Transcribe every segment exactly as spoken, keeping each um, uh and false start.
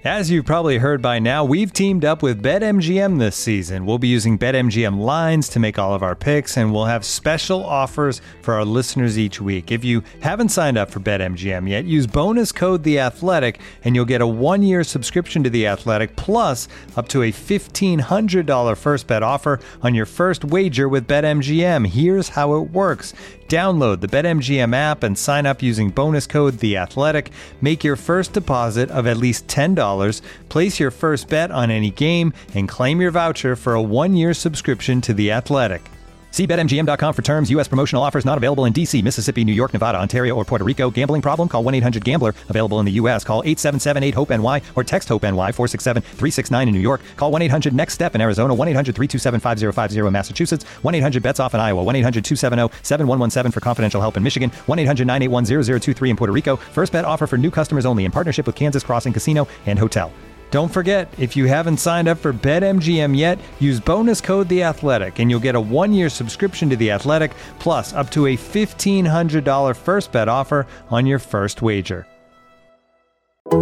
As you've probably heard by now, we've teamed up with BetMGM this season. We'll be using BetMGM lines to make all of our picks, and we'll have special offers for our listeners each week. If you haven't signed up for BetMGM yet, use bonus code The Athletic, and you'll get a one-year subscription to The Athletic, plus up to a fifteen hundred dollars first bet offer on your first wager with BetMGM. Here's how it works. Download the BetMGM app and sign up using bonus code The Athletic. Make your first deposit of at least ten dollars, place your first bet on any game, and claim your voucher for a one-year subscription to The Athletic. See Bet M G M dot com for terms. U S promotional offers not available in D C, Mississippi, New York, Nevada, Ontario, or Puerto Rico. Gambling problem? Call one eight hundred gambler. Available in the U S. Call eight seven seven eight hope N Y or text HOPE-NY four six seven three six nine in New York. Call one eight hundred next step in Arizona. one eight hundred three two seven five zero five zero in Massachusetts. one eight hundred bets off in Iowa. one eight hundred two seven zero seven one one seven for confidential help in Michigan. one eight hundred nine eight one zero zero two three in Puerto Rico. First bet offer for new customers only in partnership with Kansas Crossing Casino and Hotel. Don't forget, if you haven't signed up for BetMGM yet, use bonus code The Athletic, and you'll get a one-year subscription to The Athletic, plus up to a fifteen hundred dollars first bet offer on your first wager. And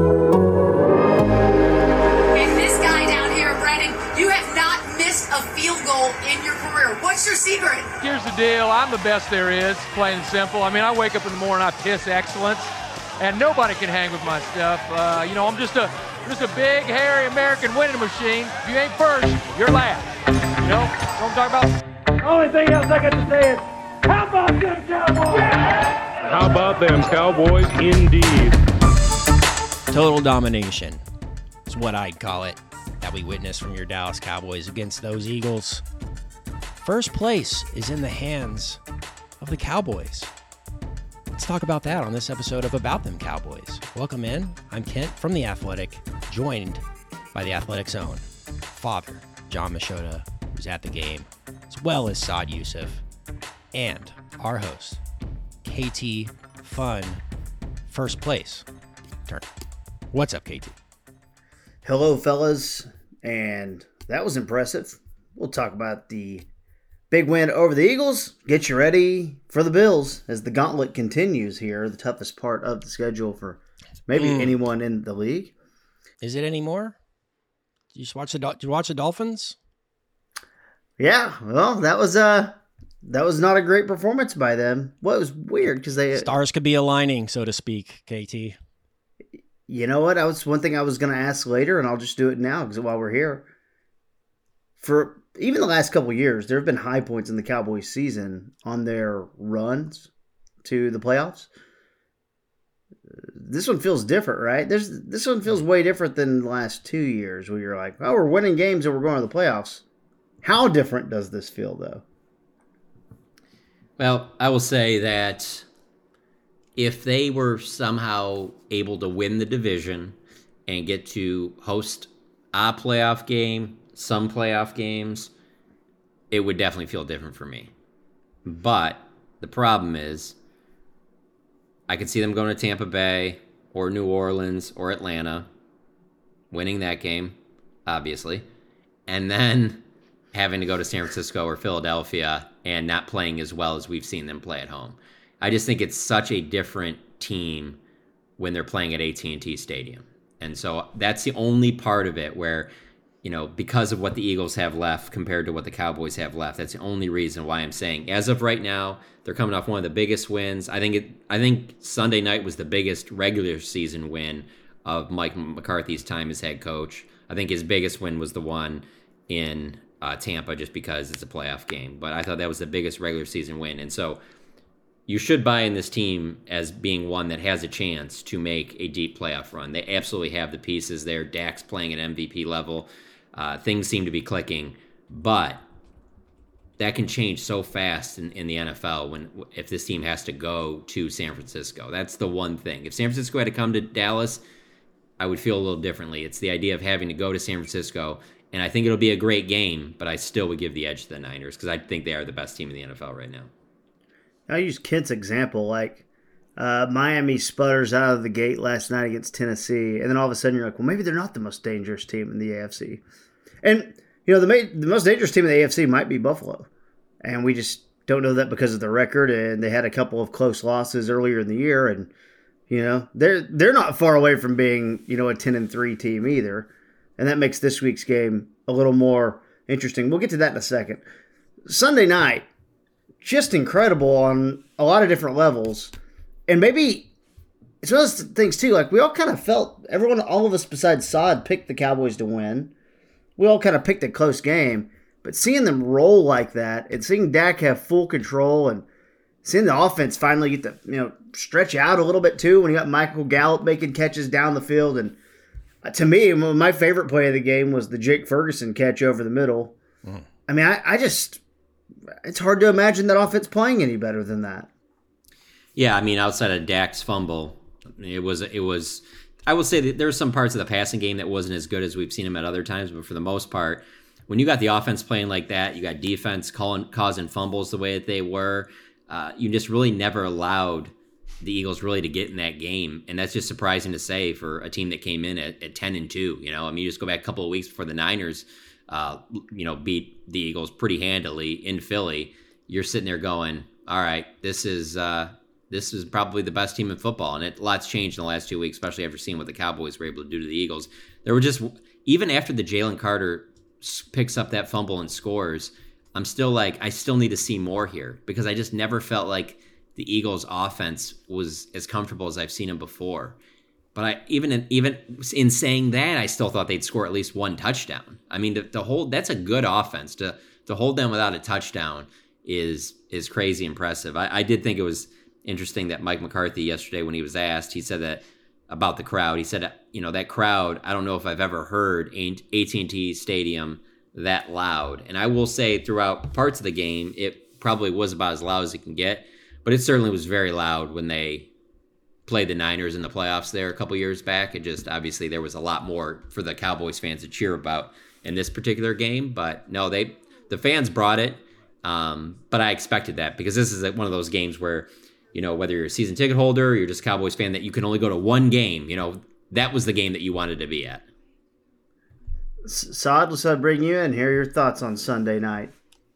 this guy down here, Brandon, you have not missed a field goal in your career. What's your secret? Here's the deal. I'm the best there is, plain and simple. I mean, I wake up in the morning, I piss excellence, and nobody can hang with my stuff. Uh, you know, I'm just a... Just a big, hairy American winning machine. If you ain't first, you're last. You know what I'm talking about? The only thing else I got to say is, how about them Cowboys? Yeah! How about them Cowboys, indeed. Total domination is what I'd call it that we witnessed from your Dallas Cowboys against those Eagles. First place is in the hands of the Cowboys. Let's talk about that on this episode of About Them Cowboys. Welcome in. I'm Kent from The Athletic, joined by The Athletic's own father, John Machota, who's at the game, as well as Saad Youssef, and our host, K T Fun, first place. Turn. What's up, K T? Hello, fellas, and that was impressive. We'll talk about the big win over the Eagles. Get you ready for the Bills as the gauntlet continues here, the toughest part of the schedule for maybe mm. anyone in the league. Is it anymore? Did you watch the Did you watch the Dolphins? Yeah, well, that was uh that was not a great performance by them. Well, it was weird because they stars could be aligning, so to speak. K T. You know what? That was one thing I was going to ask later, and I'll just do it now because while we're here, for even the last couple of years, there have been high points in the Cowboys season on their runs to the playoffs. This one feels different, right? There's this one feels way different than the last two years where you're like, oh, we're winning games and we're going to the playoffs. How different does this feel, though? Well, I will say that if they were somehow able to win the division and get to host a playoff game, some playoff games, it would definitely feel different for me. But the problem is I could see them going to Tampa Bay or New Orleans or Atlanta, winning that game, obviously, and then having to go to San Francisco or Philadelphia and not playing as well as we've seen them play at home. I just think it's such a different team when they're playing at A T and T Stadium. And so that's the only part of it where, you know, because of what the Eagles have left compared to what the Cowboys have left, that's the only reason why I'm saying, as of right now, they're coming off one of the biggest wins. I think it. I think Sunday night was the biggest regular season win of Mike McCarthy's time as head coach. I think his biggest win was the one in uh, Tampa, just because it's a playoff game. But I thought that was the biggest regular season win. And so you should buy in this team as being one that has a chance to make a deep playoff run. They absolutely have the pieces there. Dak's playing at M V P level. Uh, things seem to be clicking, but that can change so fast in, in the N F L when if this team has to go to San Francisco. That's the one thing. If San Francisco had to come to Dallas, I would feel a little differently. It's the idea of having to go to San Francisco, and I think it'll be a great game, but I still would give the edge to the Niners because I think they are the best team in the N F L right now. I'll use Kent's example. Like uh, Miami sputters out of the gate last night against Tennessee, and then all of a sudden you're like, well, maybe they're not the most dangerous team in the A F C. And, you know, the, ma- the most dangerous team in the A F C might be Buffalo. And we just don't know that because of the record. And they had a couple of close losses earlier in the year. And You know, they're they're not far away from being, you know, a ten and three team either, and that makes this week's game a little more interesting. We'll get to that in a second. Sunday night, just incredible on a lot of different levels, and maybe it's one of those things too. Like we all kind of felt everyone, all of us besides Saad, picked the Cowboys to win. We all kind of picked a close game, but seeing them roll like that and seeing Dak have full control and seeing the offense finally get to, you know, stretch out a little bit too when you got Michael Gallup making catches down the field. And to me, my favorite play of the game was the Jake Ferguson catch over the middle. Mm. I mean, I, I just, it's hard to imagine that offense playing any better than that. Yeah, I mean, outside of Dak's fumble, it was, it was, I will say that there were some parts of the passing game that wasn't as good as we've seen him at other times, but for the most part, when you got the offense playing like that, you got defense calling, causing fumbles the way that they were, uh, you just really never allowed the Eagles really to get in that game. And that's just surprising to say for a team that came in at, at ten and two, you know, I mean, you just go back a couple of weeks before the Niners, uh, you know, beat the Eagles pretty handily in Philly. You're sitting there going, all right, this is, uh, this is probably the best team in football. And it, a lot's changed in the last two weeks, especially after seeing what the Cowboys were able to do to the Eagles. There were just, even after the Jalen Carter picks up that fumble and scores, I'm still like, I still need to see more here because I just never felt like the Eagles offense was as comfortable as I've seen them before. But I, even in, even in saying that, I still thought they'd score at least one touchdown. I mean, the, the whole, that's a good offense. To, to hold them without a touchdown is, is crazy impressive. I, I did think it was interesting that Mike McCarthy yesterday, when he was asked, he said that about the crowd. He said, you know, that crowd, I don't know if I've ever heard A T and T Stadium that loud. And I will say throughout parts of the game, it probably was about as loud as it can get, but it certainly was very loud when they played the Niners in the playoffs there a couple years back. It just, obviously there was a lot more for the Cowboys fans to cheer about in this particular game, but no, they, the fans brought it. Um, but I expected that because this is one of those games where, you know, whether you're a season ticket holder or you're just a Cowboys fan, that you can only go to one game, you know, that was the game that you wanted to be at. Saad, let's bring you in. Hear your thoughts on Sunday night.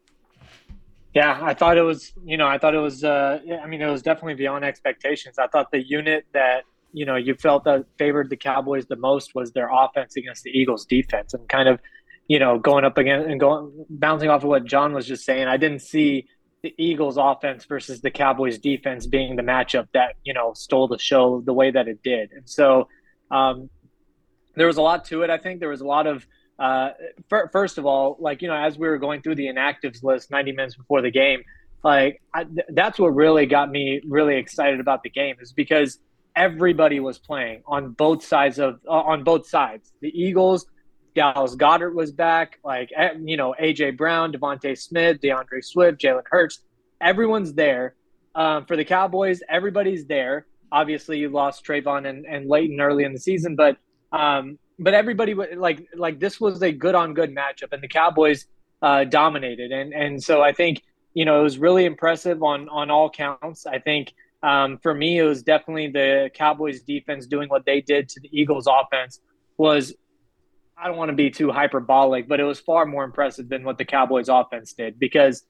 Yeah, I thought it was, you know, I thought it was, uh, I mean, it was definitely beyond expectations. I thought the unit that, you know, you felt that favored the Cowboys the most was their offense against the Eagles defense, and kind of, you know, going up again and going, bouncing off of what John was just saying. I didn't see the Eagles offense versus the Cowboys defense being the matchup that, you know, stole the show the way that it did. And so um, there was a lot to it. I think there was a lot of, uh, f- first of all, like, you know, as we were going through the inactives list ninety minutes before the game, like I, th- that's what really got me really excited about the game, is because everybody was playing on both sides of, uh, on both sides. The Eagles, Dallas Goedert was back, like, you know, A J Brown, Devontae Smith, DeAndre Swift, Jalen Hurts. Everyone's there. Um, for the Cowboys, everybody's there. Obviously, you lost Trayvon and, and Leighton early in the season, but um, but everybody, like, like this was a good-on-good matchup, and the Cowboys uh, dominated. And and so I think, you know, it was really impressive on, on all counts. I think um, for me, it was definitely the Cowboys defense doing what they did to the Eagles offense was, I don't want to be too hyperbolic, but it was far more impressive than what the Cowboys offense did, because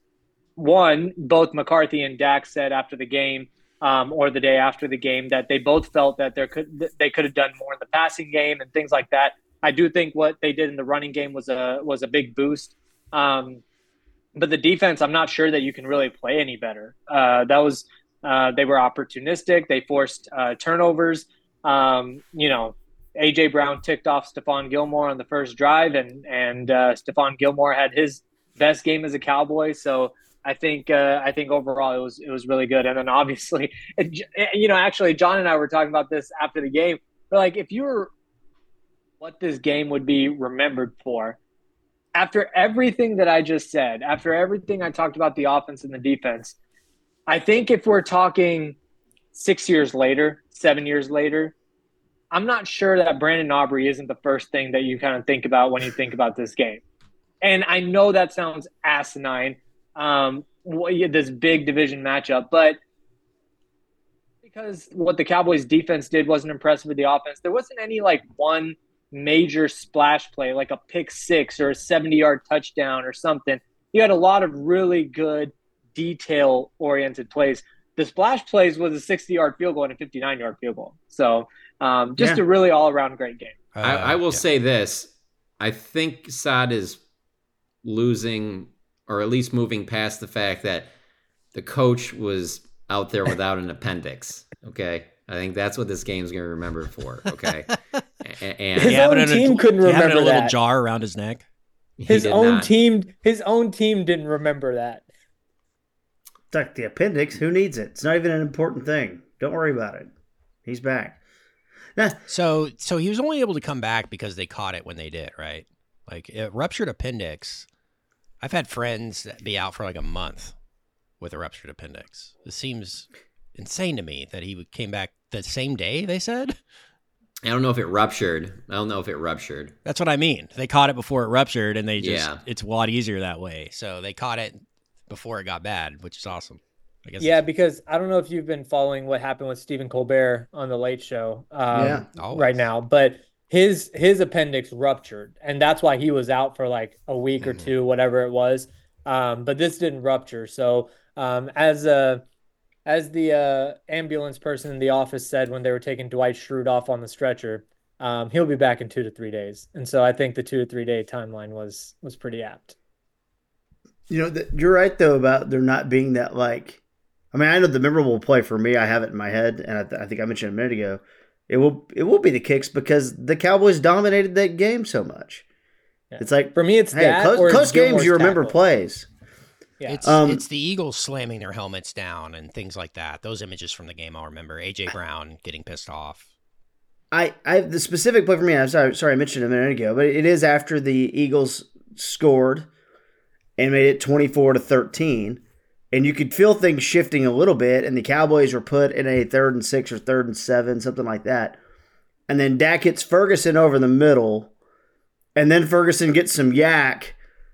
one, both McCarthy and Dak said after the game um, or the day after the game that they both felt that there could they could have done more in the passing game and things like that. I do think what they did in the running game was a was a big boost. Um, but the defense, I'm not sure that you can really play any better. Uh, that was uh, they were opportunistic. They forced uh, turnovers. Um, you know, A J Brown ticked off Stephon Gilmore on the first drive, and and uh, Stephon Gilmore had his best game as a Cowboy. So I think uh, I think overall it was it was really good. And then obviously, it, you know, actually John and I were talking about this after the game. But like, if you were what this game would be remembered for, after everything that I just said, after everything I talked about the offense and the defense, I think if we're talking six years later, seven years later, I'm not sure that Brandon Aubrey isn't the first thing that you kind of think about when you think about this game. And I know that sounds asinine, um, this big division matchup, but because what the Cowboys defense did wasn't impressive with the offense, there wasn't any like one major splash play, like a pick six or a seventy-yard touchdown or something. You had a lot of really good detail-oriented plays. the splash plays was a sixty-yard field goal and a fifty-nine-yard field goal. So um, just Yeah. a really all-around great game. Uh, I, I will yeah. say this. I think Saad is losing, or at least moving past the fact that the coach was out there without an appendix. Okay. I think that's what this game's going to remember for. Okay. And, and His You have own it in a- team couldn't you have it in remember a little that. jar around his neck. he His did own not. team, his own team didn't remember that. It's like the appendix. Who needs it? It's not even an important thing. Don't worry about it. He's back. Nah, So, so he was only able to come back because they caught it when they did, right? Like a ruptured appendix. I've had friends that be out for like a month with a ruptured appendix. It seems insane to me that he came back the same day. They said. I don't know if it ruptured. I don't know if it ruptured. That's what I mean. They caught it before it ruptured, and they just Yeah. it's a lot easier that way. So they caught it before it got bad, which is awesome. I guess. Yeah, because I don't know if you've been following what happened with Stephen Colbert on the Late Show um, Yeah, always. right now, but his his appendix ruptured, and that's why he was out for like a week or Mhm. two, whatever it was. Um, but this didn't rupture. So um, as a as the uh, ambulance person in the office said when they were taking Dwight Schrute off on the stretcher, um, he'll be back in two to three days. And so I think the two to three day timeline was was pretty apt. You know, th- you're right, though, about there not being that, like, I mean, I know the memorable play for me, I have it in my head, and I, th- I think I mentioned a minute ago, it will it will be the kicks because the Cowboys dominated that game so much. Yeah. It's like, For me, it's hey, that close, or it's close games, Gilmore's you remember tackle. plays. Yeah. It's Um, it's the Eagles slamming their helmets down and things like that. Those images from the game I'll remember. A J Brown getting pissed off. I, I the specific play for me, I'm sorry, sorry I mentioned it a minute ago, but it is after the Eagles scored and made it twenty-four to thirteen. And you could feel things shifting a little bit, and the Cowboys were put in a third and six or third and seven, something like that. And then Dak hits Ferguson over the middle, and then Ferguson gets some yak,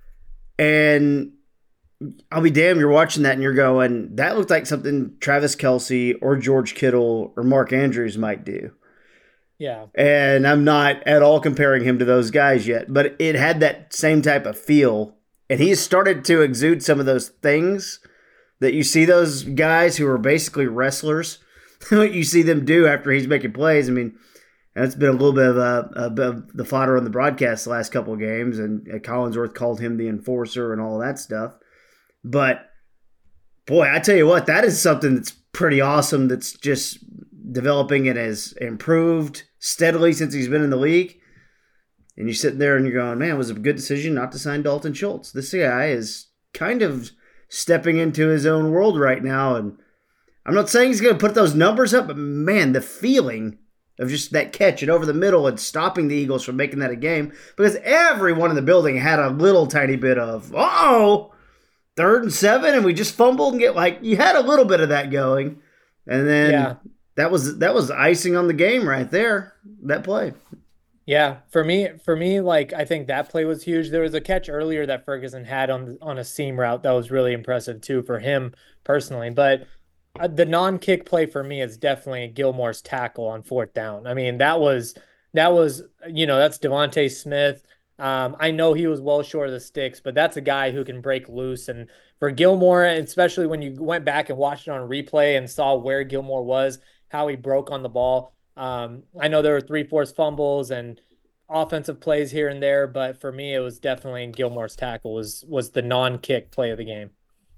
and I'll be damned, you're watching that and you're going, that looked like something Travis Kelce or George Kittle or Mark Andrews might do. Yeah. And I'm not at all comparing him to those guys yet, but it had that same type of feel. And he's started to exude some of those things that you see those guys who are basically wrestlers, what you see them do after he's making plays. I mean, that's been a little bit of a, a bit of the fodder on the broadcast the last couple of games, and uh, Collinsworth called him the enforcer and all that stuff. But boy, I tell you what, that is something that's pretty awesome. That's just developing and has improved steadily since he's been in the league. And you're sitting there and you're going, man, it was a good decision not to sign Dalton Schultz. This guy is kind of stepping into his own world right now. And I'm not saying he's going to put those numbers up, but man, the feeling of just that catch and over the middle and stopping the Eagles from making that a game, because everyone in the building had a little tiny bit of, uh-oh, third and seven, and we just fumbled and get like, you had a little bit of that going. And then Yeah. that was that was icing on the game right there, that play. Yeah, for me, for me, like I think that play was huge. There was a catch earlier that Ferguson had on on a seam route that was really impressive too for him personally. But uh, the non-kick play for me is definitely Gilmore's tackle on fourth down. I mean, that was that was you know that's Devontae Smith. Um, I know he was well short of the sticks, but that's a guy who can break loose. And for Gilmore, especially when you went back and watched it on replay and saw where Gilmore was, how he broke on the ball. Um, I know there were three forced fumbles and offensive plays here and there, but for me, it was definitely Gilmore's tackle was was the non-kick play of the game.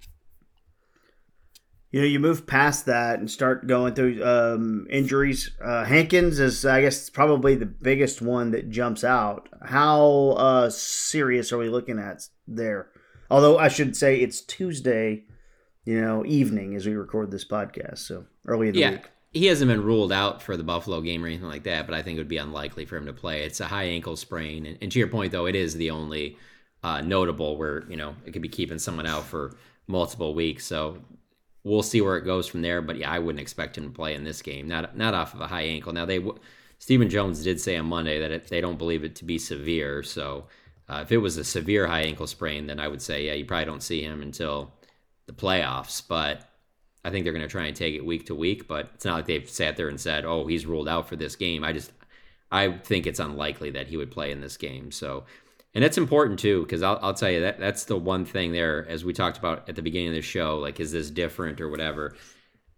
You know, you move past that and start going through um, injuries. Uh, Hankins is, I guess, probably the biggest one that jumps out. How uh, serious are we looking at there? Although I should say it's Tuesday, you know, evening as we record this podcast, so early in the yeah, week. He hasn't been ruled out for the Buffalo game or anything like that, but I think it would be unlikely for him to play. It's a high ankle sprain, and, and to your point, though, it is the only uh, notable where you know it could be keeping someone out for multiple weeks. So we'll see where it goes from there. But yeah, I wouldn't expect him to play in this game, not not off of a high ankle. Now they, Stephen Jones did say on Monday that it, they don't believe it to be severe. So uh, if it was a severe high ankle sprain, then I would say yeah, you probably don't see him until the playoffs. But I think they're going to try and take it week to week, but it's not like they've sat there and said, oh, he's ruled out for this game. I just, I think it's unlikely that he would play in this game. So, and it's important too, because I'll, I'll tell you that that's the one thing there, as we talked about at the beginning of the show, like, is this different or whatever?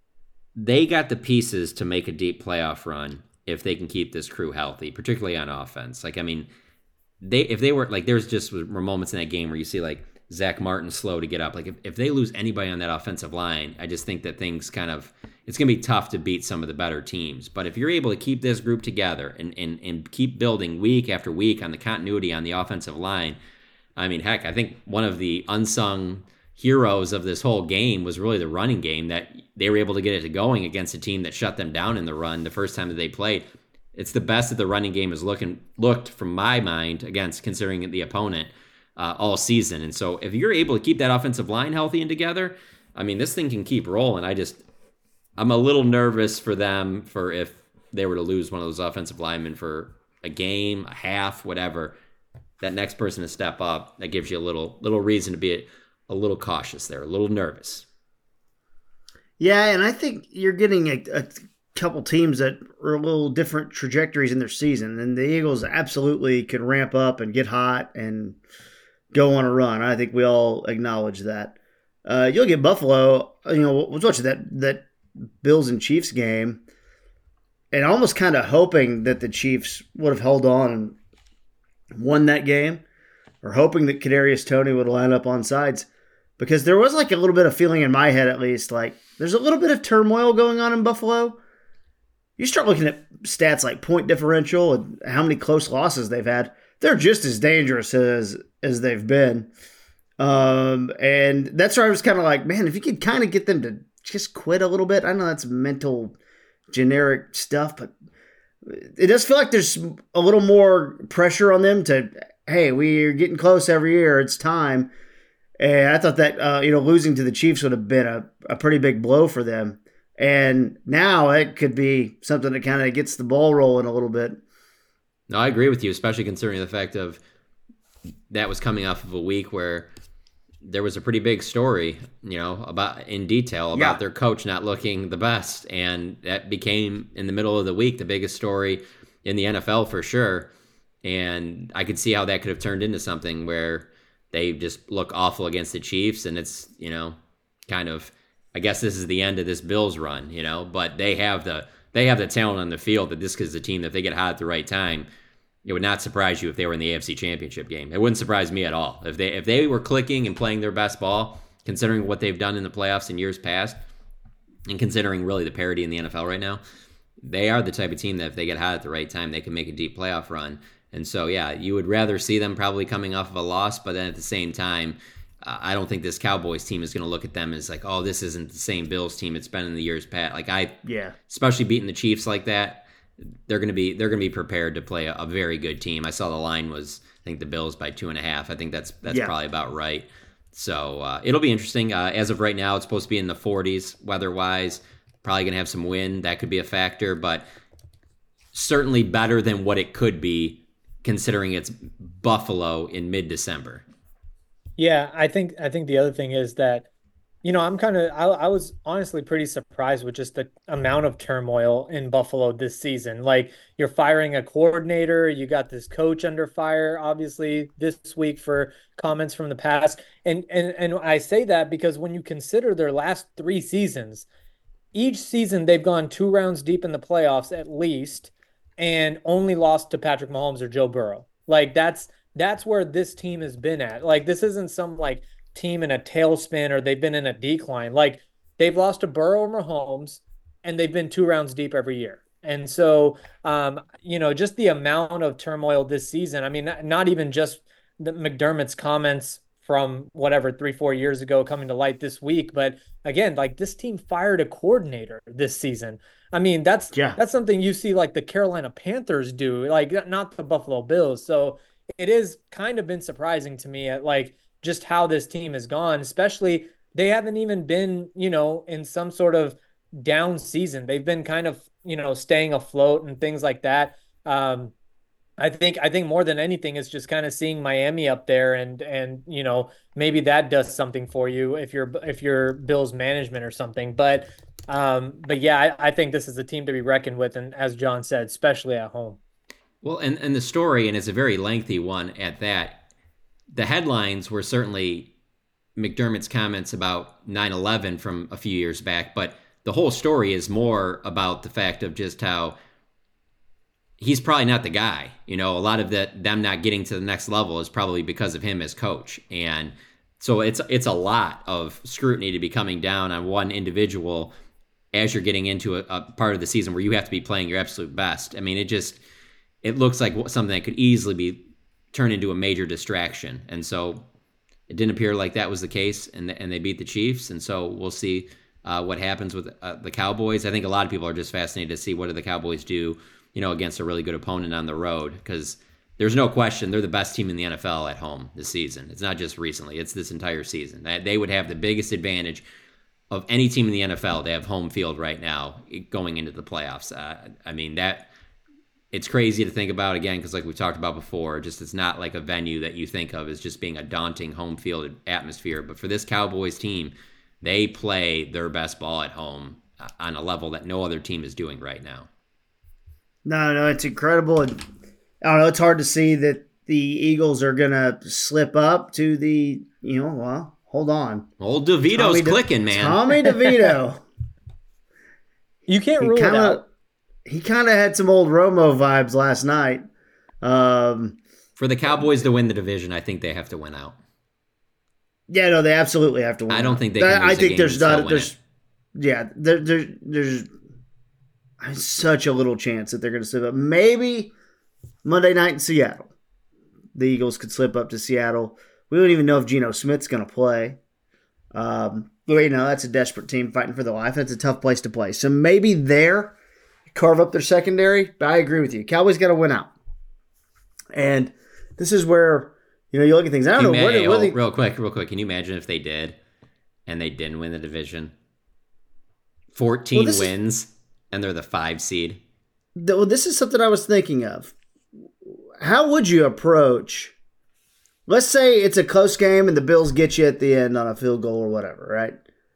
they got the pieces to make a deep playoff run if they can keep this crew healthy, particularly on offense. Like, I mean, they if they were like, there's just were moments in that game where you see like Zach Martin slow to get up. Like if, if they lose anybody on that offensive line, I just think that things kind of, it's going to be tough to beat some of the better teams. But if you're able to keep this group together and, and, and keep building week after week on the continuity on the offensive line, I mean, heck, I think one of the unsung heroes of this whole game was really the running game, that they were able to get it going against a team that shut them down in the run the first time that they played. It's the best that the running game has looking looked from my mind, against considering the opponent uh, all season. And so if you're able to keep that offensive line healthy and together, I mean, this thing can keep rolling. I just, I'm a little nervous for them for if they were to lose one of those offensive linemen for a game, a half, whatever. That next person to step up, that gives you a little little reason to be a, a little cautious there, a little nervous. Yeah, and I think you're getting a, a couple teams that are a little different trajectories in their season, and the Eagles absolutely can ramp up and get hot and go on a run. I think we all acknowledge that. Uh, you'll get Buffalo. You know, I was watching that that Bills and Chiefs game, and almost kind of hoping that the Chiefs would have held on and won that game, or hoping that Kadarius Toney would line up on sides, because there was like a little bit of feeling in my head, at least, like there's a little bit of turmoil going on in Buffalo. You start looking at stats like point differential and how many close losses they've had. They're just as dangerous as as they've been. Um, and that's where I was kind of like, man, if you could kind of get them to just quit a little bit. I know that's mental, generic stuff, but it does feel like there's a little more pressure on them to, hey, we're getting close every year. It's time. And I thought that, uh, you know, losing to the Chiefs would have been a, a pretty big blow for them. And now it could be something that kind of gets the ball rolling a little bit. No, I agree with you, especially considering the fact of that was coming off of a week where there was a pretty big story, you know, about in detail about yeah. their coach not looking the best. And that became, in the middle of the week, the biggest story in the N F L for sure. And I could see how that could have turned into something where they just look awful against the Chiefs. And it's, you know, kind of, I guess this is the end of this Bills run, you know, but they have the, they have the talent on the field that this is a team that if they get hot at the right time, it would not surprise you if they were in the A F C Championship game. It wouldn't surprise me at all. If they if they were clicking and playing their best ball, considering what they've done in the playoffs in years past, and considering really the parity in the N F L right now, they are the type of team that if they get hot at the right time, they can make a deep playoff run. And so, yeah, you would rather see them probably coming off of a loss, but then at the same time, uh, I don't think this Cowboys team is going to look at them as like, oh, this isn't the same Bills team it's been in the years past. Like I, yeah, especially beating the Chiefs like that. They're going to be they're going to be prepared to play a, a very good team. I saw the line was, I think, the Bills by two and a half. I think that's that's yeah. probably about right. So uh, it'll be interesting. Uh, as of right now, it's supposed to be in the forties weather-wise. Probably going to have some wind. That could be a factor, but certainly better than what it could be considering it's Buffalo in mid-December. Yeah, I think I think the other thing is that, you know, I'm kind of, I, I was honestly pretty surprised with just the amount of turmoil in Buffalo this season. Like, you're firing a coordinator, you got this coach under fire, obviously, this week for comments from the past. And, and, and I say that because when you consider their last three seasons, each season they've gone two rounds deep in the playoffs at least, and only lost to Patrick Mahomes or Joe Burrow. Like, that's, that's where this team has been at. Like, this isn't some, like, team in a tailspin or they've been in a decline. Like, they've lost to Burrow or Mahomes and they've been two rounds deep every year. And so, um, you know, just the amount of turmoil this season, I mean, not, not even just the McDermott's comments from whatever, three, four years ago coming to light this week. But again, like, this team fired a coordinator this season. I mean, that's, yeah. that's something you see like the Carolina Panthers do, like not the Buffalo Bills. So it is kind of been surprising to me at like, just how this team has gone, especially they haven't even been, you know, in some sort of down season. They've been kind of, you know, staying afloat and things like that. Um, I think, I think more than anything is just kind of seeing Miami up there and, and, you know, maybe that does something for you if you're, if you're Bills management or something, but, um, but yeah, I, I think this is a team to be reckoned with. And as John said, especially at home. Well, and, and the story, and it's a very lengthy one at that, the headlines were certainly McDermott's comments about nine eleven from a few years back, but the whole story is more about the fact of just how he's probably not the guy. You know, a lot of that them not getting to the next level is probably because of him as coach. And so it's it's a lot of scrutiny to be coming down on one individual as you're getting into a, a part of the season where you have to be playing your absolute best. I mean, it just it looks like something that could easily be turned into a major distraction. And so it didn't appear like that was the case, and and they beat the Chiefs. And so we'll see uh, what happens with uh, the Cowboys. I think a lot of people are just fascinated to see what do the Cowboys do, you know, against a really good opponent on the road, because there's no question they're the best team in the N F L at home this season. It's not just recently; it's this entire season. They would have the biggest advantage of any team in the N F L to have home field right now going into the playoffs. Uh, I mean, that it's crazy to think about, again, because like we've talked about before, just it's not like a venue that you think of as just being a daunting home field atmosphere. But for this Cowboys team, they play their best ball at home on a level that no other team is doing right now. No, no, it's incredible. And I don't know, it's hard to see that the Eagles are going to slip up to the, you know, well, hold on. Old DeVito's Tommy clicking, De- man. Tommy DeVito. You can't he rule kinda, it out. He kind of had some old Romo vibes last night. Um, For the Cowboys to win the division, I think they have to win out. Yeah, no, they absolutely have to win. I don't out. think they can lose I think a game there's and still not. win There's, it. yeah, there, there, there's such a little chance that they're going to slip up. Maybe Monday night in Seattle, the Eagles could slip up to Seattle. We don't even know if Geno Smith's going to play. Um, but you know, that's a desperate team fighting for their life. That's a tough place to play. So maybe there, carve up their secondary. But I agree with you. Cowboys got to win out. And this is where, you know, you look at things. I don't Can know. you What, ma- what oh, they, real quick, real quick. Can you imagine if they did and they didn't win the division? fourteen Well, this wins, is, and they're the five seed. Well, this is something I was thinking of. How would you approach, let's say it's a close game and the Bills get you at the end on a field goal or whatever, right?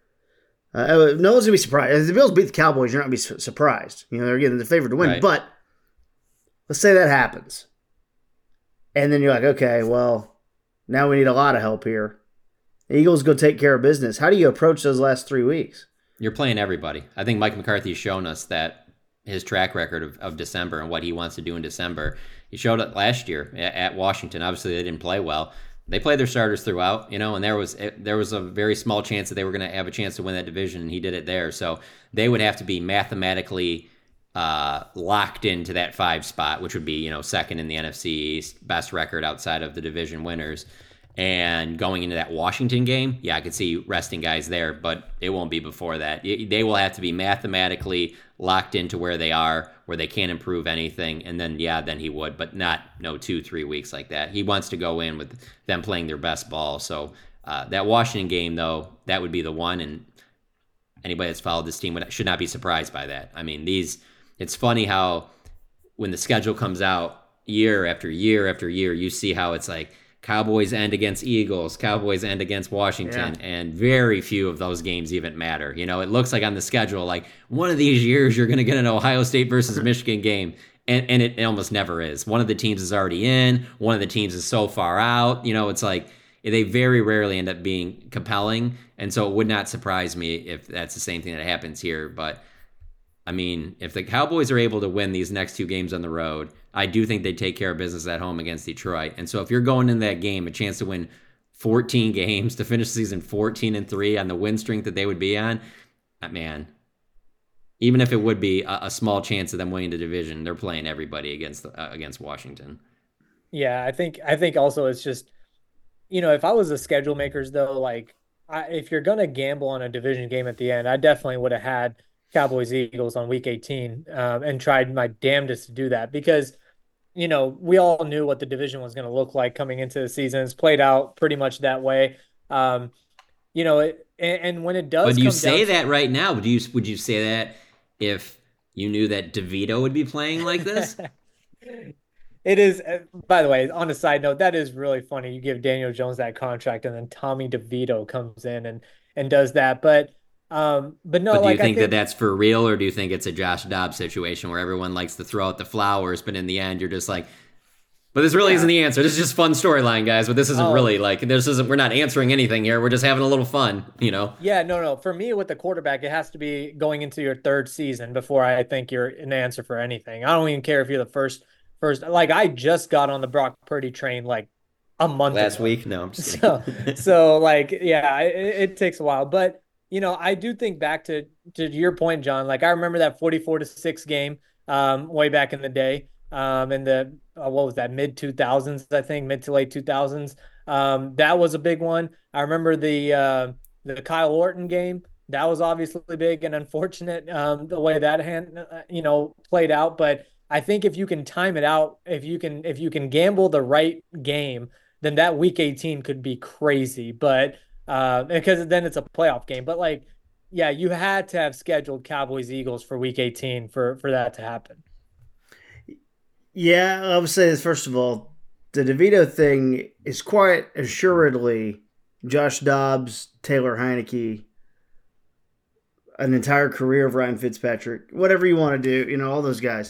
Uh, no one's going to be surprised. If the Bills beat the Cowboys, you're not going to be su- surprised. You know, they're getting the favorite to win. Right. But let's say that happens. And then you're like, okay, well, now we need a lot of help here. The Eagles go take care of business. How do you approach those last three weeks? You're playing everybody. I think Mike McCarthy's shown us that his track record of, of December and what he wants to do in December. He showed it last year at, at Washington. Obviously, they didn't play well. They played their starters throughout, you know, and there was there was a very small chance that they were going to have a chance to win that division, and he did it there. So they would have to be mathematically uh, locked into that five spot, which would be, you know, second in the N F C East, best record outside of the division winners. And going into that Washington game, yeah, I could see resting guys there, but it won't be before that. They will have to be mathematically locked into where they are, where they can't improve anything. And then, yeah, then he would, but not no two, three weeks like that. He wants to go in with them playing their best ball. So uh, that Washington game, though, that would be the one. And anybody that's followed this team would, should not be surprised by that. I mean, these, it's funny how when the schedule comes out year after year after year, you see how it's like, Cowboys end against Eagles, Cowboys end against Washington, yeah. And very few of those games even matter. You know, it looks like on the schedule, like one of these years you're going to get an Ohio State versus Michigan game, and, and it, it almost never is. One of the teams is already in, one of the teams is so far out. You know, it's like they very rarely end up being compelling, and so it would not surprise me if that's the same thing that happens here. But, I mean, if the Cowboys are able to win these next two games on the road, I do think they take care of business at home against Detroit. And so if you're going in that game, a chance to win fourteen games, to finish the season fourteen and three on the win streak that they would be on, man, even if it would be a, a small chance of them winning the division, they're playing everybody against uh, against Washington. Yeah, I think I think also it's just, you know, if I was the schedule makers though, like I, if you're gonna gamble on a division game at the end, I definitely would have had Cowboys Eagles on week eighteen um, and tried my damnedest to do that, because you know, we all knew what the division was going to look like coming into the season. It's played out pretty much that way. Um, you know, it, and, and when it does, but do you come say down that to, right now? Would you would you say that if you knew that DeVito would be playing like this? It is. By the way, on a side note, that is really funny. You give Daniel Jones that contract, and then Tommy DeVito comes in and and does that. But Um, but no, but do like, you think, I think that that's for real, or do you think it's a Josh Dobbs situation where everyone likes to throw out the flowers, but in the end, you're just like, But this really Yeah. isn't the answer. This is just fun storyline, guys. But this isn't Oh. really like this isn't. We're not answering anything here. We're just having a little fun, you know. Yeah, no, no. For me, with the quarterback, it has to be going into your third season before I think you're an answer for anything. I don't even care if you're the first, first. Like I just got on the Brock Purdy train like a month Last ago. week, no, I'm just So, kidding. so like, yeah, it, it takes a while, but you know, I do think back to to your point, John. Like I remember that forty-four to six game, um, way back in the day, um, in the uh, what was that, mid two thousands, I think, mid to late two thousands. Um, that was a big one. I remember the uh, the Kyle Orton game. That was obviously big and unfortunate, um, the way that hand, uh, you know, played out. But I think if you can time it out, if you can if you can gamble the right game, then that week eighteen could be crazy. But uh, because then it's a playoff game. But like, yeah, you had to have scheduled Cowboys Eagles for week eighteen for for that to happen. Yeah, I would say this first of all. The DeVito thing is quite assuredly Josh Dobbs, Taylor Heineke, an entire career of Ryan Fitzpatrick, whatever you want to do, you know, all those guys.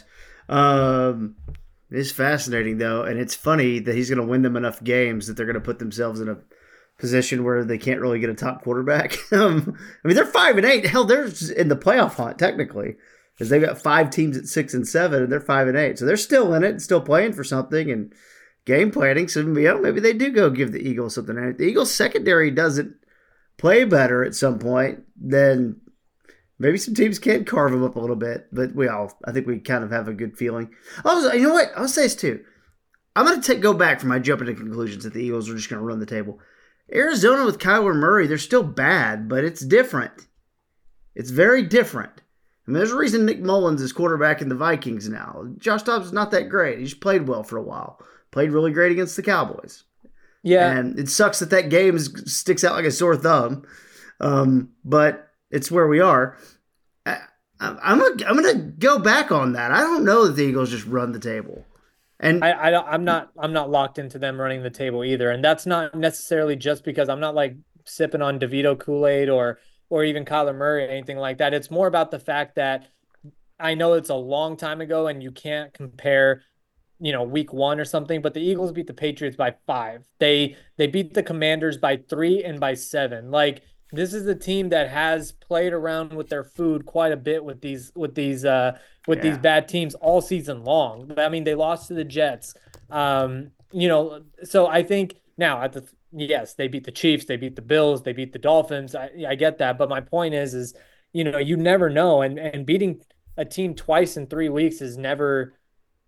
Um, it's fascinating, though, and it's funny that he's going to win them enough games that they're going to put themselves in a position where they can't really get a top quarterback. um, I mean, they're five and eight. Hell, they're in the playoff hunt, technically, because they've got five teams at six and seven, and they're five and eight. So they're still in it and still playing for something and game planning. So, you know, maybe they do go give the Eagles something. And if the Eagles secondary doesn't play better at some point, then maybe some teams can carve them up a little bit. But we all, I think we kind of have a good feeling. Also, you know what? I'll say this too. I'm going to go back from my jumping to conclusions that the Eagles are just going to run the table. Arizona with Kyler Murray, they're still bad, but it's different. It's very different. I mean, there's a reason Nick Mullins is quarterback in the Vikings now. Josh Dobbs is not that great. He's played well for a while. Played really great against the Cowboys. Yeah. And it sucks that that game is, sticks out like a sore thumb. Um, but it's where we are. I, I'm gonna, I'm gonna go back on that. I don't know that the Eagles just run the table. And I, I don't, I'm not I'm not locked into them running the table either, and that's not necessarily just because I'm not like sipping on DeVito Kool-Aid or or even Kyler Murray or anything like that. It's more about the fact that I know it's a long time ago, and you can't compare, you know, week one or something. But the Eagles beat the Patriots by five. They they beat the Commanders by three and by seven. Like this is a team that has played around with their food quite a bit with these with these uh, with Yeah. these bad teams all season long. I mean, they lost to the Jets. Um, you know, so I think now at the yes, they beat the Chiefs, they beat the Bills, they beat the Dolphins. I, I get that, but my point is, is you know, you never know, and and beating a team twice in three weeks is never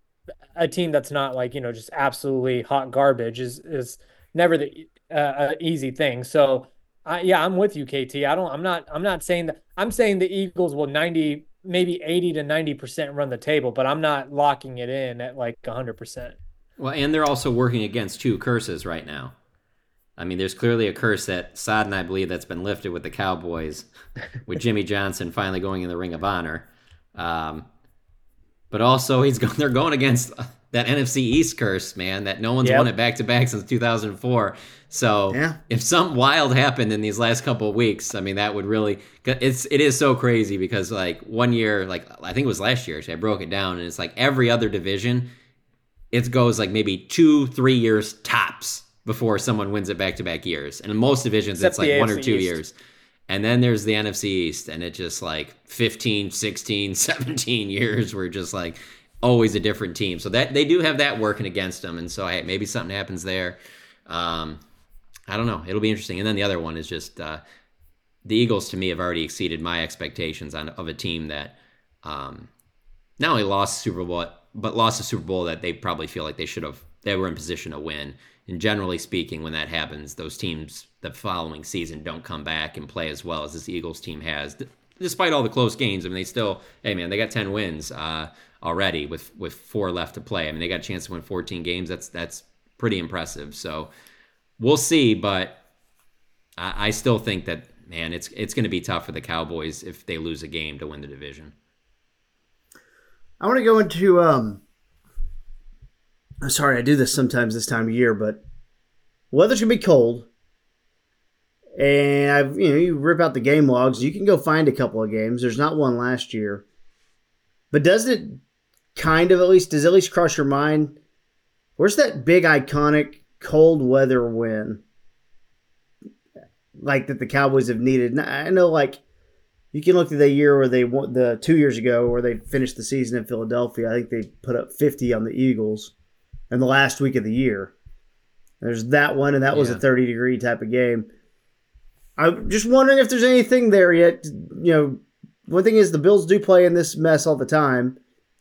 a team that's not like, you know, just absolutely hot garbage is is never the uh, easy thing. So. I, yeah, I'm with you, K T. I don't. I'm not. I'm not saying that. I'm saying the Eagles will ninety, maybe eighty to ninety percent run the table, but I'm not locking it in at like one hundred percent. Well, and they're also working against two curses right now. I mean, there's clearly a curse that Sod and I believe that's been lifted with the Cowboys, with Jimmy Johnson finally going in the Ring of Honor. Um, but also, he's going. They're going against that N F C East curse, man. That no one's Yep. won it back to back since two thousand four. So Yeah. if something wild happened in these last couple of weeks, I mean, that would really, it's, it is so crazy because like one year, like I think it was last year, actually, I broke it down and it's like every other division, it goes like maybe two, three years tops before someone wins it back to back years. And in most divisions, Except it's like the one or A F C two East. years. And then there's the N F C East and it just like fifteen, sixteen, seventeen years where just like always a different team. So that they do have that working against them. And so hey, maybe something happens there. Um, I don't know. It'll be interesting. And then the other one is just uh, the Eagles, to me, have already exceeded my expectations on of a team that um, not only lost the Super Bowl, but lost a Super Bowl that they probably feel like they should have. They were in position to win. And generally speaking, when that happens, those teams the following season don't come back and play as well as this Eagles team has, D- despite all the close games. I mean, they still, hey man, they got ten wins uh, already with with four left to play. I mean, they got a chance to win fourteen games. That's that's pretty impressive. So. We'll see, but I, I still think that, man, it's it's going to be tough for the Cowboys if they lose a game to win the division. I want to go into. Um, I'm sorry, I do this sometimes this time of year, but weather's gonna be cold, and I've you know you rip out the game logs. You can go find a couple of games. There's not one last year, but doesn't it kind of at least does it at least cross your mind Where's that big iconic cold weather win like that the Cowboys have needed? Now, I know, like, you can look at the year where they won, the two years ago where they finished the season in Philadelphia. I think they put up fifty on the Eagles in the last week of the year. There's that one, and that was yeah. a thirty degree type of game. I'm just wondering if there's anything there yet. You know, one thing is the Bills do play in this mess all the time,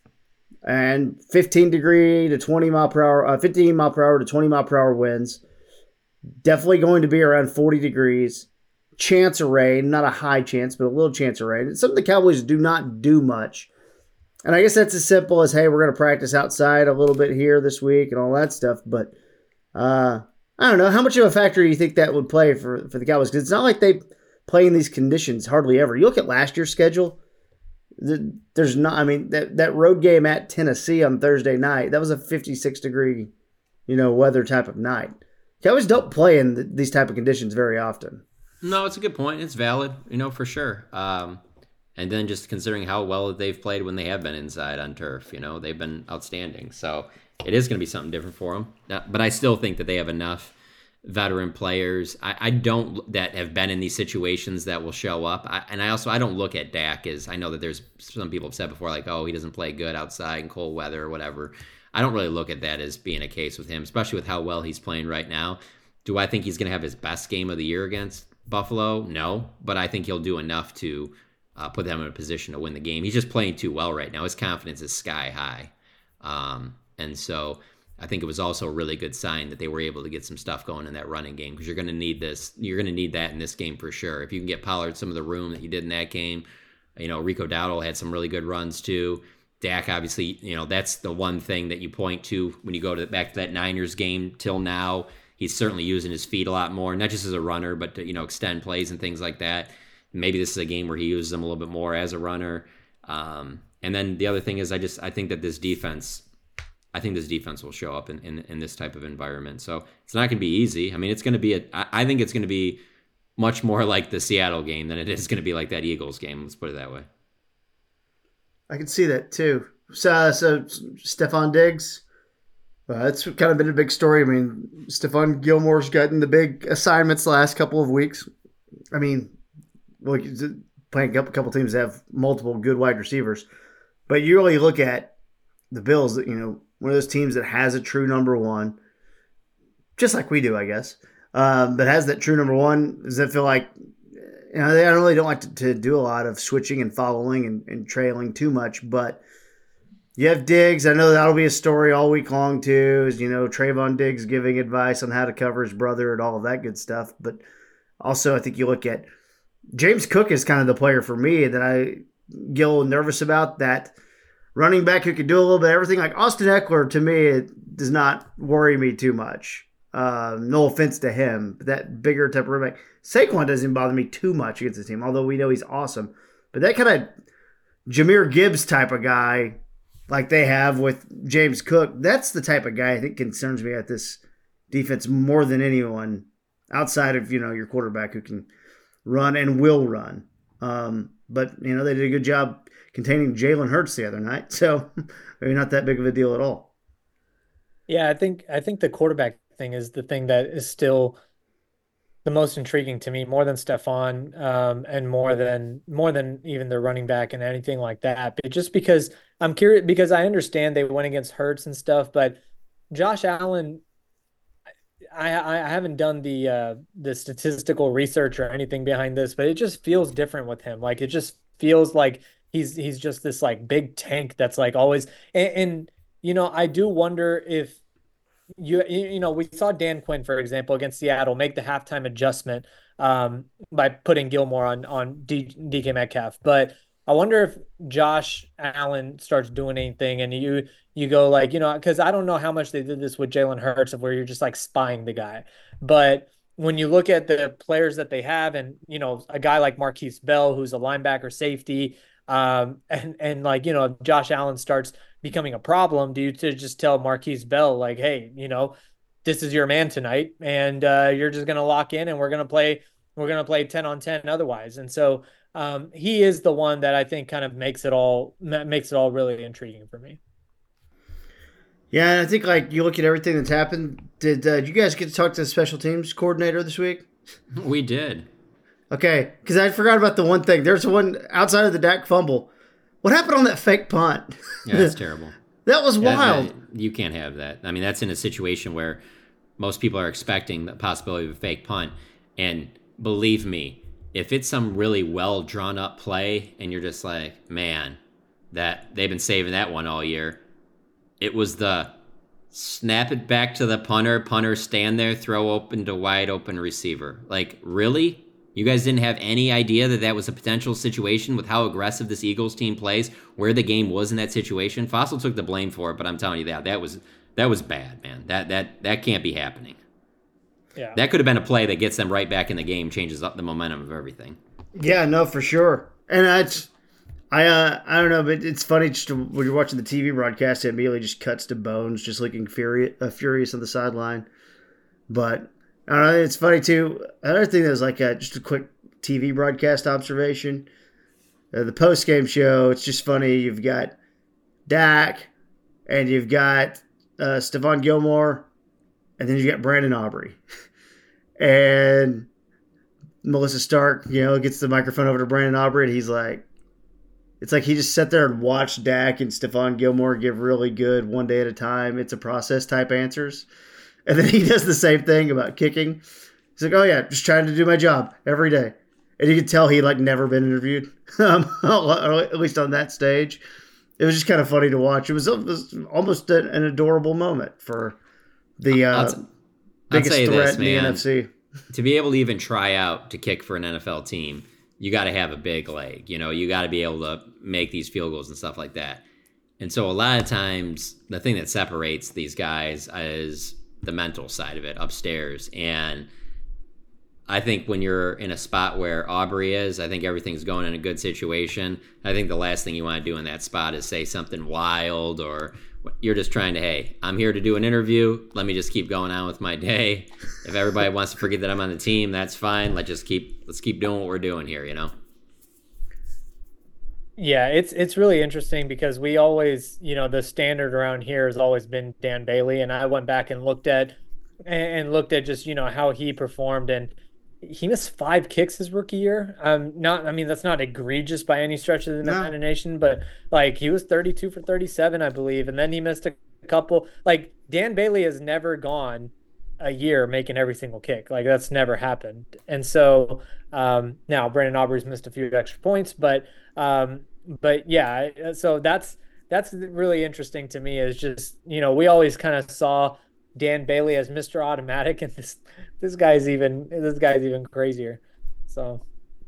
and fifteen degree to twenty mile per hour, uh, fifteen mile per hour to twenty mile per hour winds. Definitely going to be around forty degrees. Chance of rain, not a high chance, but a little chance of rain. It's something the Cowboys do not do much. And I guess that's as simple as, hey, we're going to practice outside a little bit here this week and all that stuff. But uh, I don't know. How much of a factor do you think that would play for, for the Cowboys? Because it's not like they play in these conditions hardly ever. You look at last year's schedule, there's not, I mean, that, that road game at Tennessee on Thursday night, that was a fifty-six degree, you know, weather type of night. Cowboys don't play in th- these type of conditions very often. No, it's a good point. It's valid, you know, for sure. Um, and then just considering how well they've played when they have been inside on turf, you know, they've been outstanding. So it is going to be something different for them. But I still think that they have enough veteran players. I, I don't that have been in these situations that will show up. I, and I also I don't look at Dak as, I know that there's some people have said before, like, oh, he doesn't play good outside in cold weather or whatever. I don't really look at that as being a case with him, especially with how well he's playing right now. Do I think he's going to have his best game of the year against Buffalo? No, but I think he'll do enough to uh, put them in a position to win the game. He's just playing too well right now. His confidence is sky high. Um, and so I think it was also a really good sign that they were able to get some stuff going in that running game, because you're going to need this. You're going to need that in this game for sure. If you can get Pollard some of the room that you did in that game, you know, Rico Dowdle had some really good runs too. Dak, obviously, you know, that's the one thing that you point to when you go to back to that Niners game till now. He's certainly using his feet a lot more, not just as a runner, but to, you know, extend plays and things like that. Maybe this is a game where he uses them a little bit more as a runner. Um, and then the other thing is, I just I think that this defense, I think this defense will show up in, in, in this type of environment. So it's not going to be easy. I mean, it's going to be a. I, I think it's going to be much more like the Seattle game than it is going to be like that Eagles game. Let's put it that way. I can see that too. So, so Stephon Diggs. Uh, that's kind of been a big story. I mean, Stephon Gilmore's gotten the big assignments the last couple of weeks. I mean, look, playing a couple teams that have multiple good wide receivers. But you really look at the Bills, you know, one of those teams that has a true number one, just like we do, I guess, um, but has that true number one. Does that feel like, you know, they really don't like to, to do a lot of switching and following and, and trailing too much, but you have Diggs. I know that'll be a story all week long, too, is, you know, Trayvon Diggs giving advice on how to cover his brother and all of that good stuff. But also, I think you look at James Cook is kind of the player for me that I get a little nervous about, that running back who could do a little bit of everything. Like Austin Eckler, to me, it does not worry me too much. Uh, no offense to him, but that bigger type of running back. Saquon doesn't bother me too much against the team, although we know he's awesome. But that kind of Jahmyr Gibbs type of guy, like they have with James Cook, that's the type of guy I think concerns me at this defense more than anyone outside of, you know, your quarterback who can run and will run. Um, but, you know, they did a good job containing Jalen Hurts the other night, so maybe not that big of a deal at all. Yeah, I think I think the quarterback thing is the thing that is still the most intriguing to me, more than Stephon, um, and more than more than even the running back and anything like that. But just because I'm curious, because I understand they went against Hurts and stuff, but Josh Allen, I, I haven't done the uh, the statistical research or anything behind this, but it just feels different with him. Like it just feels like he's he's just this like big tank that's like always. And, and you know, I do wonder if. You you know, we saw Dan Quinn, for example, against Seattle make the halftime adjustment um, by putting Gilmore on on D, DK Metcalf. But I wonder if Josh Allen starts doing anything, and you you go like, you know, because I don't know how much they did this with Jalen Hurts, of where you're just like spying the guy. But when you look at the players that they have, and you know, a guy like Marquise Bell, who's a linebacker safety, um, and and like, you know, if Josh Allen starts becoming a problem, do you to just tell Marquise Bell like, hey, you know, this is your man tonight, and uh, you're just gonna lock in, and we're gonna play, we're gonna play ten on ten otherwise. And so um, he is the one that I think kind of makes it all makes it all really intriguing for me. Yeah, and I think like you look at everything that's happened. Did uh, you guys get to talk to the special teams coordinator this week? We did. Okay, because I forgot about the one thing. There's one outside of the Dak fumble. What happened on that fake punt? Yeah, that's terrible. That was wild. That's a, you can't have that. I mean, that's in a situation where most people are expecting the possibility of a fake punt. And believe me, if it's some really well drawn up play and you're just like, man, that they've been saving that one all year. It was the snap it back to the punter, punter stand there, throw open to wide open receiver. Like, really? You guys didn't have any idea that that was a potential situation with how aggressive this Eagles team plays, where the game was in that situation? Fossil took the blame for it, but I'm telling you that that was that was bad, man. That that that can't be happening. Yeah. That could have been a play that gets them right back in the game, changes up the momentum of everything. Yeah, no, for sure. And that's I uh, I don't know, but it's funny just to, when you're watching the T V broadcast, it immediately just cuts to Bones just looking furious, uh, furious on the sideline. But I don't know, it's funny too. Another thing that was like a, just a quick T V broadcast observation. Uh, the post game show, it's just funny. You've got Dak, and you've got uh, Stephon Gilmore, and then you got Brandon Aubrey, and Melissa Stark, you know, gets the microphone over to Brandon Aubrey, and he's like, it's like he just sat there and watched Dak and Stephon Gilmore give really good one day at a time, it's a process type answers. And then he does the same thing about kicking. He's like, oh yeah, just trying to do my job every day. And you could tell he'd like never been interviewed, um, at least on that stage. It was just kind of funny to watch. It was, it was almost an, an adorable moment for the uh, I'll t- biggest I'll threat this, in the man. N F C. To be able to even try out to kick for an N F L team, you got to have a big leg. You know, you got to be able to make these field goals and stuff like that. And so a lot of times, the thing that separates these guys is the mental side of it upstairs. And I think when you're in a spot where Aubrey is, I think everything's going in a good situation. I think the last thing you want to do in that spot is say something wild, or you're just trying to, hey, I'm here to do an interview. Let me just keep going on with my day. If everybody wants to forget that I'm on the team, that's fine. Let's just keep let's keep doing what we're doing here, you know? Yeah, it's it's really interesting because we always, you know, the standard around here has always been Dan Bailey, and I went back and looked at and looked at just, you know, how he performed, and he missed five kicks his rookie year. Um, not, I mean, that's not egregious by any stretch of the No. imagination, but like he was thirty-two for thirty-seven, I believe, and then he missed a couple. Like Dan Bailey has never gone a year making every single kick. Like that's never happened. And so um, now Brandon Aubrey's missed a few extra points, but um, but yeah, so that's that's really interesting to me. Is just, you know, we always kind of saw Dan Bailey as Mister Automatic, and this this guy's even this guy's even crazier. So,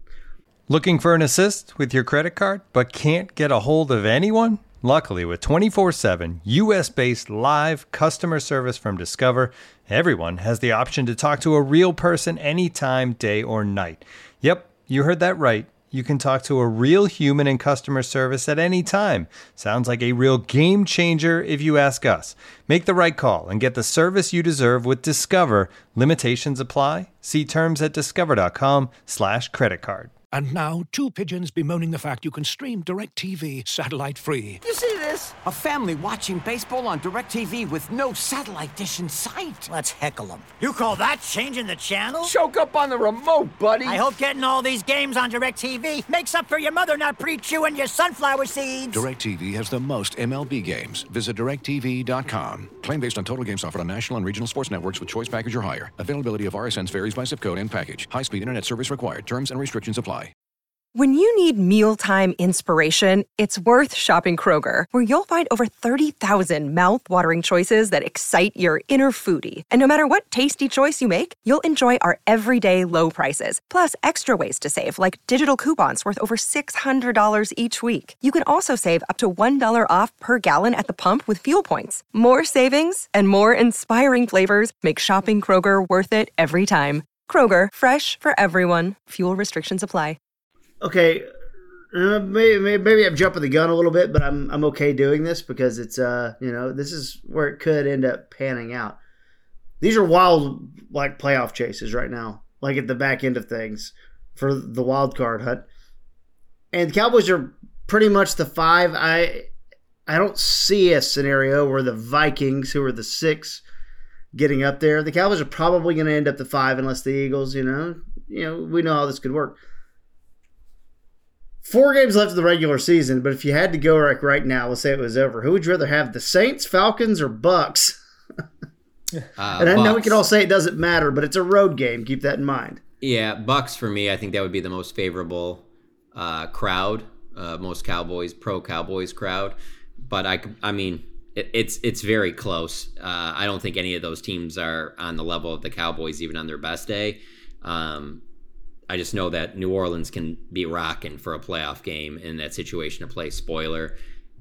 looking for an assist with your credit card but can't get a hold of anyone? Luckily, with twenty-four seven U S-based live customer service from Discover, everyone has the option to talk to a real person anytime, day or night. Yep, you heard that right. You can talk to a real human in customer service at any time. Sounds like a real game changer if you ask us. Make the right call and get the service you deserve with Discover. Limitations apply. See terms at discover.com slash credit card. And now, two pigeons bemoaning the fact you can stream DirecTV satellite-free. You see this? A family watching baseball on DirecTV with no satellite dish in sight. Let's heckle them. You call that changing the channel? Choke up on the remote, buddy. I hope getting all these games on DirecTV makes up for your mother not pre-chewing your sunflower seeds. DirecTV has the most M L B games. Visit direct T V dot com. Claim based on total games offered on national and regional sports networks with choice package or higher. Availability of R S Ns varies by zip code and package. High-speed internet service required. Terms and restrictions apply. When you need mealtime inspiration, it's worth shopping Kroger, where you'll find over thirty thousand mouth-watering choices that excite your inner foodie. And no matter what tasty choice you make, you'll enjoy our everyday low prices, plus extra ways to save, like digital coupons worth over six hundred dollars each week. You can also save up to one dollar off per gallon at the pump with fuel points. More savings and more inspiring flavors make shopping Kroger worth it every time. Kroger, fresh for everyone. Fuel restrictions apply. Okay, uh, maybe, maybe I'm jumping the gun a little bit, but I'm I'm okay doing this because it's uh you know this is where it could end up panning out. These are wild like playoff chases right now, like at the back end of things for the wild card hunt, and the Cowboys are pretty much the five. I I don't see a scenario where the Vikings, who are the six, getting up there. The Cowboys are probably going to end up the five unless the Eagles, you know, you know, we know how this could work. Four games left of the regular season, but if you had to go like right now, let's say it was over, who would you rather have, the Saints, Falcons, or Bucks? uh, and I Bucks. know we can all say it doesn't matter, but it's a road game. Keep that in mind. Yeah, Bucks for me, I think that would be the most favorable uh, crowd, uh, most Cowboys, pro-Cowboys crowd. But I, I mean, it, it's it's very close. Uh, I don't think any of those teams are on the level of the Cowboys, even on their best day. Um, I just know that New Orleans can be rocking for a playoff game in that situation to play spoiler.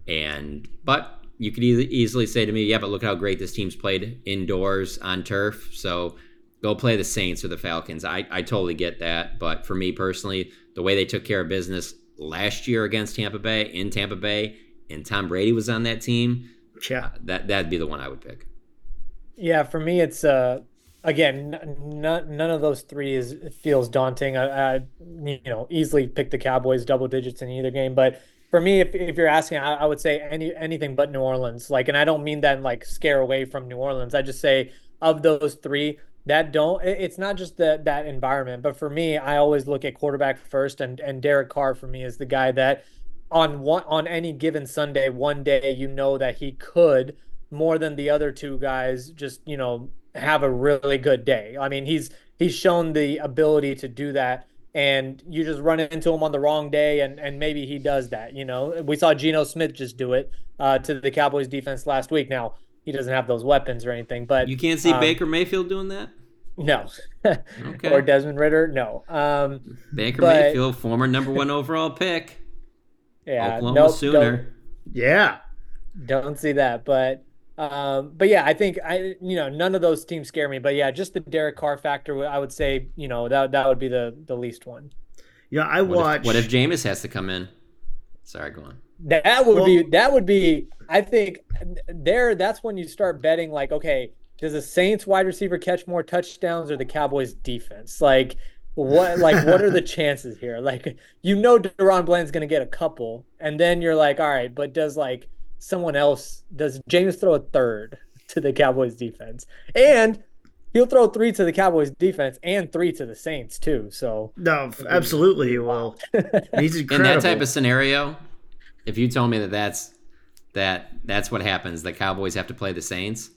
And but you could e- easily say to me, yeah, but look how great this team's played indoors on turf. So go play the Saints or the Falcons. I, I totally get that. But for me personally, the way they took care of business last year against Tampa Bay, in Tampa Bay, and Tom Brady was on that team, yeah, that, that'd be the one I would pick. Yeah, for me, it's... uh. Again, n- none of those three is feels daunting. I, I, you know, easily pick the Cowboys double digits in either game. But for me, if if you're asking, I, I would say any anything but New Orleans. Like, and I don't mean that in like scare away from New Orleans. I just say of those three that don't. It's not just that that environment, but for me, I always look at quarterback first, and and Derek Carr for me is the guy that on one on any given Sunday, one day, you know that he could more than the other two guys. Just you know. have a really good day. I mean, he's he's shown the ability to do that, and you just run into him on the wrong day, and and maybe he does that. You know, we saw Geno Smith just do it uh, to the Cowboys defense last week. Now he doesn't have those weapons or anything, but you can't see um, Baker Mayfield doing that. No, okay. Or Desmond Ritter, no. Um, Baker but, Mayfield, former number one overall pick. Yeah, Oklahoma nope, Sooner. Yeah, don't see that, but. Um, but yeah, I think I, you know, none of those teams scare me, but yeah, just the Derek Carr factor, I would say, you know, that, that would be the, the least one. Yeah. I what watch. If, what if Jameis has to come in? Sorry, go on. That would well, be, that would be, I think there, that's when you start betting like, okay, does the Saints wide receiver catch more touchdowns or the Cowboys defense? Like what, like what are the chances here? Like, you know, DeRon Bland's going to get a couple, and then you're like, all right, but does like, someone else, does Jameis throw a third to the Cowboys defense? And he'll throw three to the Cowboys defense and three to the Saints too. So no, absolutely he will. He's incredible. In that type of scenario, if you told me that that's that that's what happens, the Cowboys have to play the Saints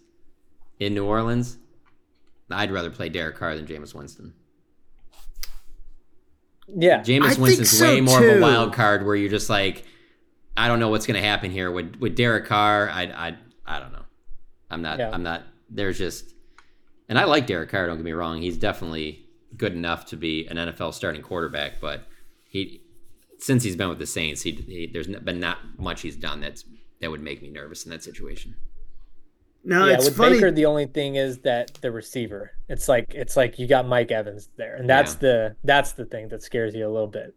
in New Orleans, I'd rather play Derek Carr than Jameis Winston. Yeah, Jameis I Winston's so way more too. of a wild card where you're just like, I don't know what's going to happen here with with Derek Carr. I I I don't know. I'm not. Yeah. I'm not. There's just, and I like Derek Carr. Don't get me wrong. He's definitely good enough to be an N F L starting quarterback. But he, since he's been with the Saints, he, he there's been not much he's done that's that would make me nervous in that situation. No, yeah, it's with funny. Baker, the only thing is that the receiver. It's like it's like you got Mike Evans there, and that's yeah. the that's the thing that scares you a little bit.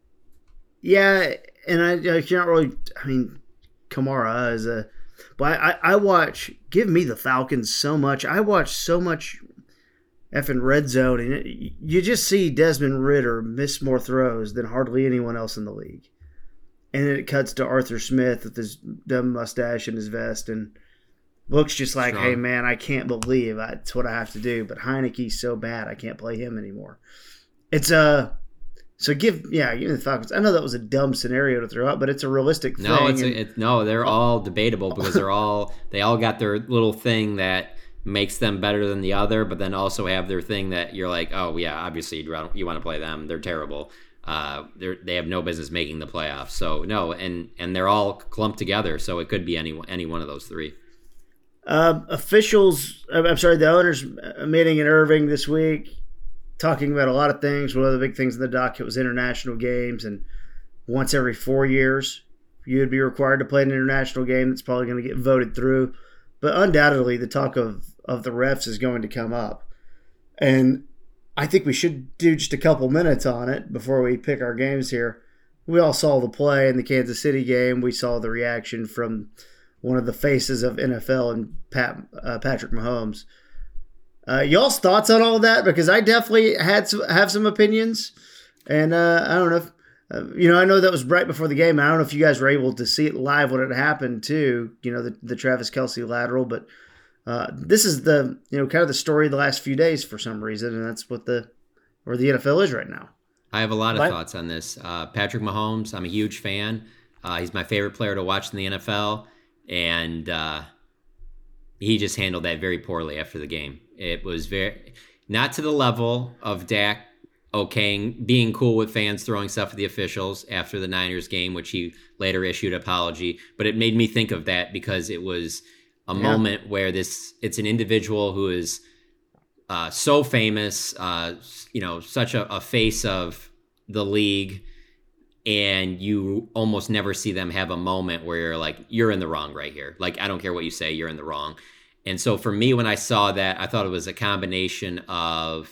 Yeah, and I, I can't really. I mean, Kamara is a. But I, I watch. Give me the Falcons so much. I watch so much effing red zone, and it, you just see Desmond Ritter miss more throws than hardly anyone else in the league. And then it cuts to Arthur Smith with his dumb mustache and his vest, and looks just like, Strong. hey man, I can't believe that's what I have to do. But Heineke's so bad, I can't play him anymore. It's a. Uh, So give yeah, give me the Falcons. I know that was a dumb scenario to throw out, but it's a realistic thing. No, it's, and, a, it's no, they're all debatable because they're all they all got their little thing that makes them better than the other, but then also have their thing that you're like, oh yeah, obviously you you want to play them. They're terrible. Uh, they they have no business making the playoffs. So no, and and they're all clumped together. So it could be any any one of those three. Uh, officials, I'm sorry, the owners meeting in Irving this week, talking about a lot of things. One of the big things in the docket was international games, and once every four years, you would be required to play an international game that's probably going to get voted through. But undoubtedly, the talk of, of the refs is going to come up. And I think we should do just a couple minutes on it before we pick our games here. We all saw the play in the Kansas City game. We saw the reaction from one of the faces of N F L and Pat, uh, Patrick Mahomes. Uh, y'all's thoughts on all of that? Because I definitely had some, have some opinions, and uh, I don't know if Uh, you know, I know that was right before the game. I don't know if you guys were able to see it live when it happened too. You know, the, the Travis Kelce lateral, but uh, this is the you know kind of the story of the last few days for some reason, and that's what the where the N F L is right now. I have a lot of What? thoughts on this. Uh, Patrick Mahomes, I'm a huge fan. Uh, he's my favorite player to watch in the N F L, and uh, he just handled that very poorly after the game. It was very not to the level of Dak okaying, being cool with fans throwing stuff at the officials after the Niners game, which he later issued an apology. But it made me think of that because it was a Yeah. moment where this it's an individual who is uh, so famous, uh, you know, such a, a face of the league, and you almost never see them have a moment where you're like, you're in the wrong right here. Like, I don't care what you say, you're in the wrong. And so for me, when I saw that, I thought it was a combination of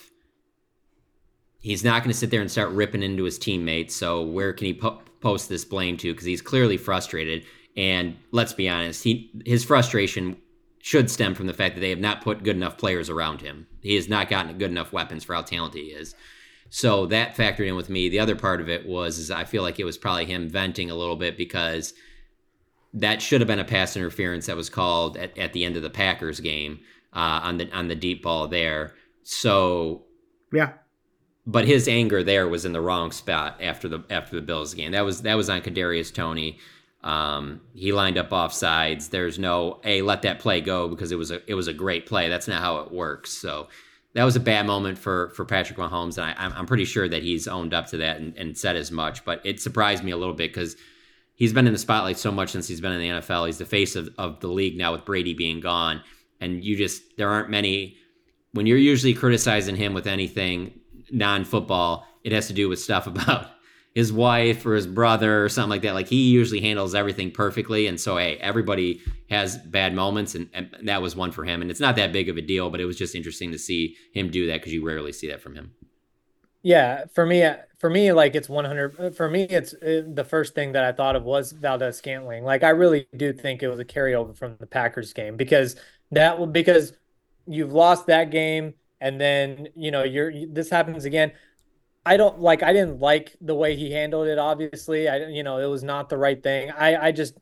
he's not going to sit there and start ripping into his teammates. So where can he po- post this blame to? Because he's clearly frustrated. And let's be honest, he his frustration should stem from the fact that they have not put good enough players around him. He has not gotten good enough weapons for how talented he is. So that factored in with me. The other part of it was is I feel like it was probably him venting a little bit because that should have been a pass interference that was called at, at the end of the Packers game uh, on the on the deep ball there. So yeah. But his anger there was in the wrong spot after the after the Bills game. That was that was on Kadarius Toney. Um, he lined up off sides. There's no, hey, let that play go because it was a it was a great play. That's not how it works. So that was a bad moment for for Patrick Mahomes, and I, I'm I'm pretty sure that he's owned up to that and, and said as much. But it surprised me a little bit because he's been in the spotlight so much since he's been in the N F L. He's the face of, of the league now with Brady being gone, and you just there aren't many when you're usually criticizing him with anything non-football. It has to do with stuff about his wife or his brother or something like that. Like he usually handles everything perfectly. And so, hey, everybody has bad moments and, and that was one for him. And it's not that big of a deal, but it was just interesting to see him do that because you rarely see that from him. Yeah, for me, for me, like it's one hundred. For me, it's uh, the first thing that I thought of was Valdez-Scantling. Like I really do think it was a carryover from the Packers game because that will because you've lost that game and then you know you're this happens again. I don't like. I didn't like the way he handled it. Obviously, I you know it was not the right thing. I I just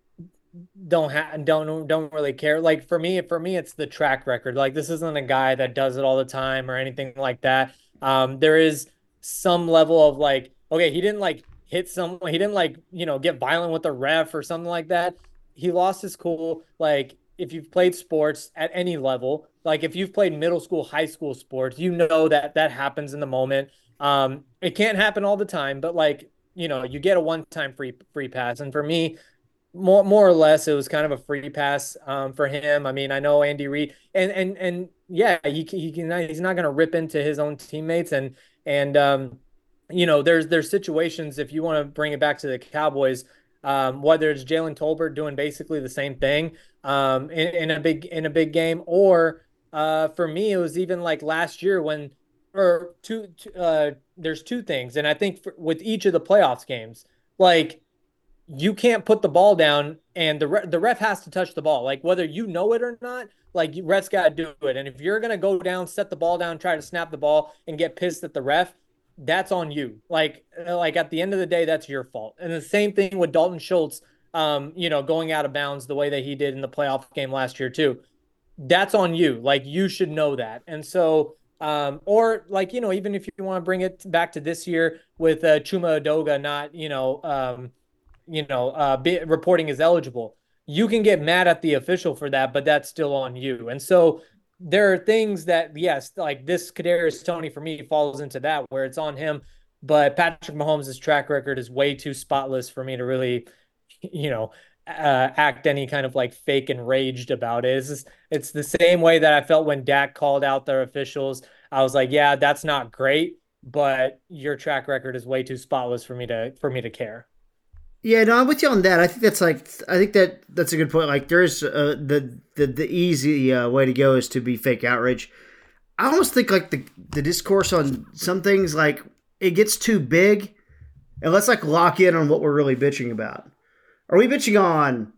don't have don't don't really care. Like for me, for me, it's the track record. Like this isn't a guy that does it all the time or anything like that. Um, there is some level of like, okay, he didn't like hit someone. He didn't like you know get violent with the ref or something like that. He lost his cool. Like if you've played sports at any level, like if you've played middle school, high school sports, you know that that happens in the moment. Um, it can't happen all the time, but like, you know, you get a one-time free, free pass. And for me, more, more or less, it was kind of a free pass, um, for him. I mean, I know Andy Reid and, and, and yeah, he, he can, he's not going to rip into his own teammates. And, and, um, you know, there's, there's situations, if you want to bring it back to the Cowboys, um, whether it's Jalen Tolbert doing basically the same thing, um, in, in a big, in a big game, or, uh, for me, it was even like last year when, or two, uh, there's two things. And I think for, with each of the playoffs games, like you can't put the ball down and the, re- the ref has to touch the ball. Like whether you know it or not, like ref's got to do it. And if you're going to go down, set the ball down, try to snap the ball and get pissed at the ref, that's on you. Like, like at the end of the day, that's your fault. And the same thing with Dalton Schultz, um, you know, going out of bounds the way that he did in the playoff game last year too. That's on you. Like you should know that. And so, Um, or like, you know, even if you want to bring it back to this year with uh, Chuma Edoga not, you know, um, you know, uh, be, reporting as eligible, you can get mad at the official for that, but that's still on you. And so there are things that, yes, like this Kadarius Toney for me falls into that where it's on him, but Patrick Mahomes' track record is way too spotless for me to really, you know, Uh, act any kind of like fake enraged about it. It's just, it's the same way that I felt when Dak called out their officials. I was like, yeah, that's not great, but your track record is way too spotless for me to for me to care. Yeah, no, I'm with you on that. I think that's like, I think that that's a good point. Like, there's uh, the the the easy uh, way to go is to be fake outrage. I almost think like the the discourse on some things, like it gets too big, and let's like lock in on what we're really bitching about. Are we bitching on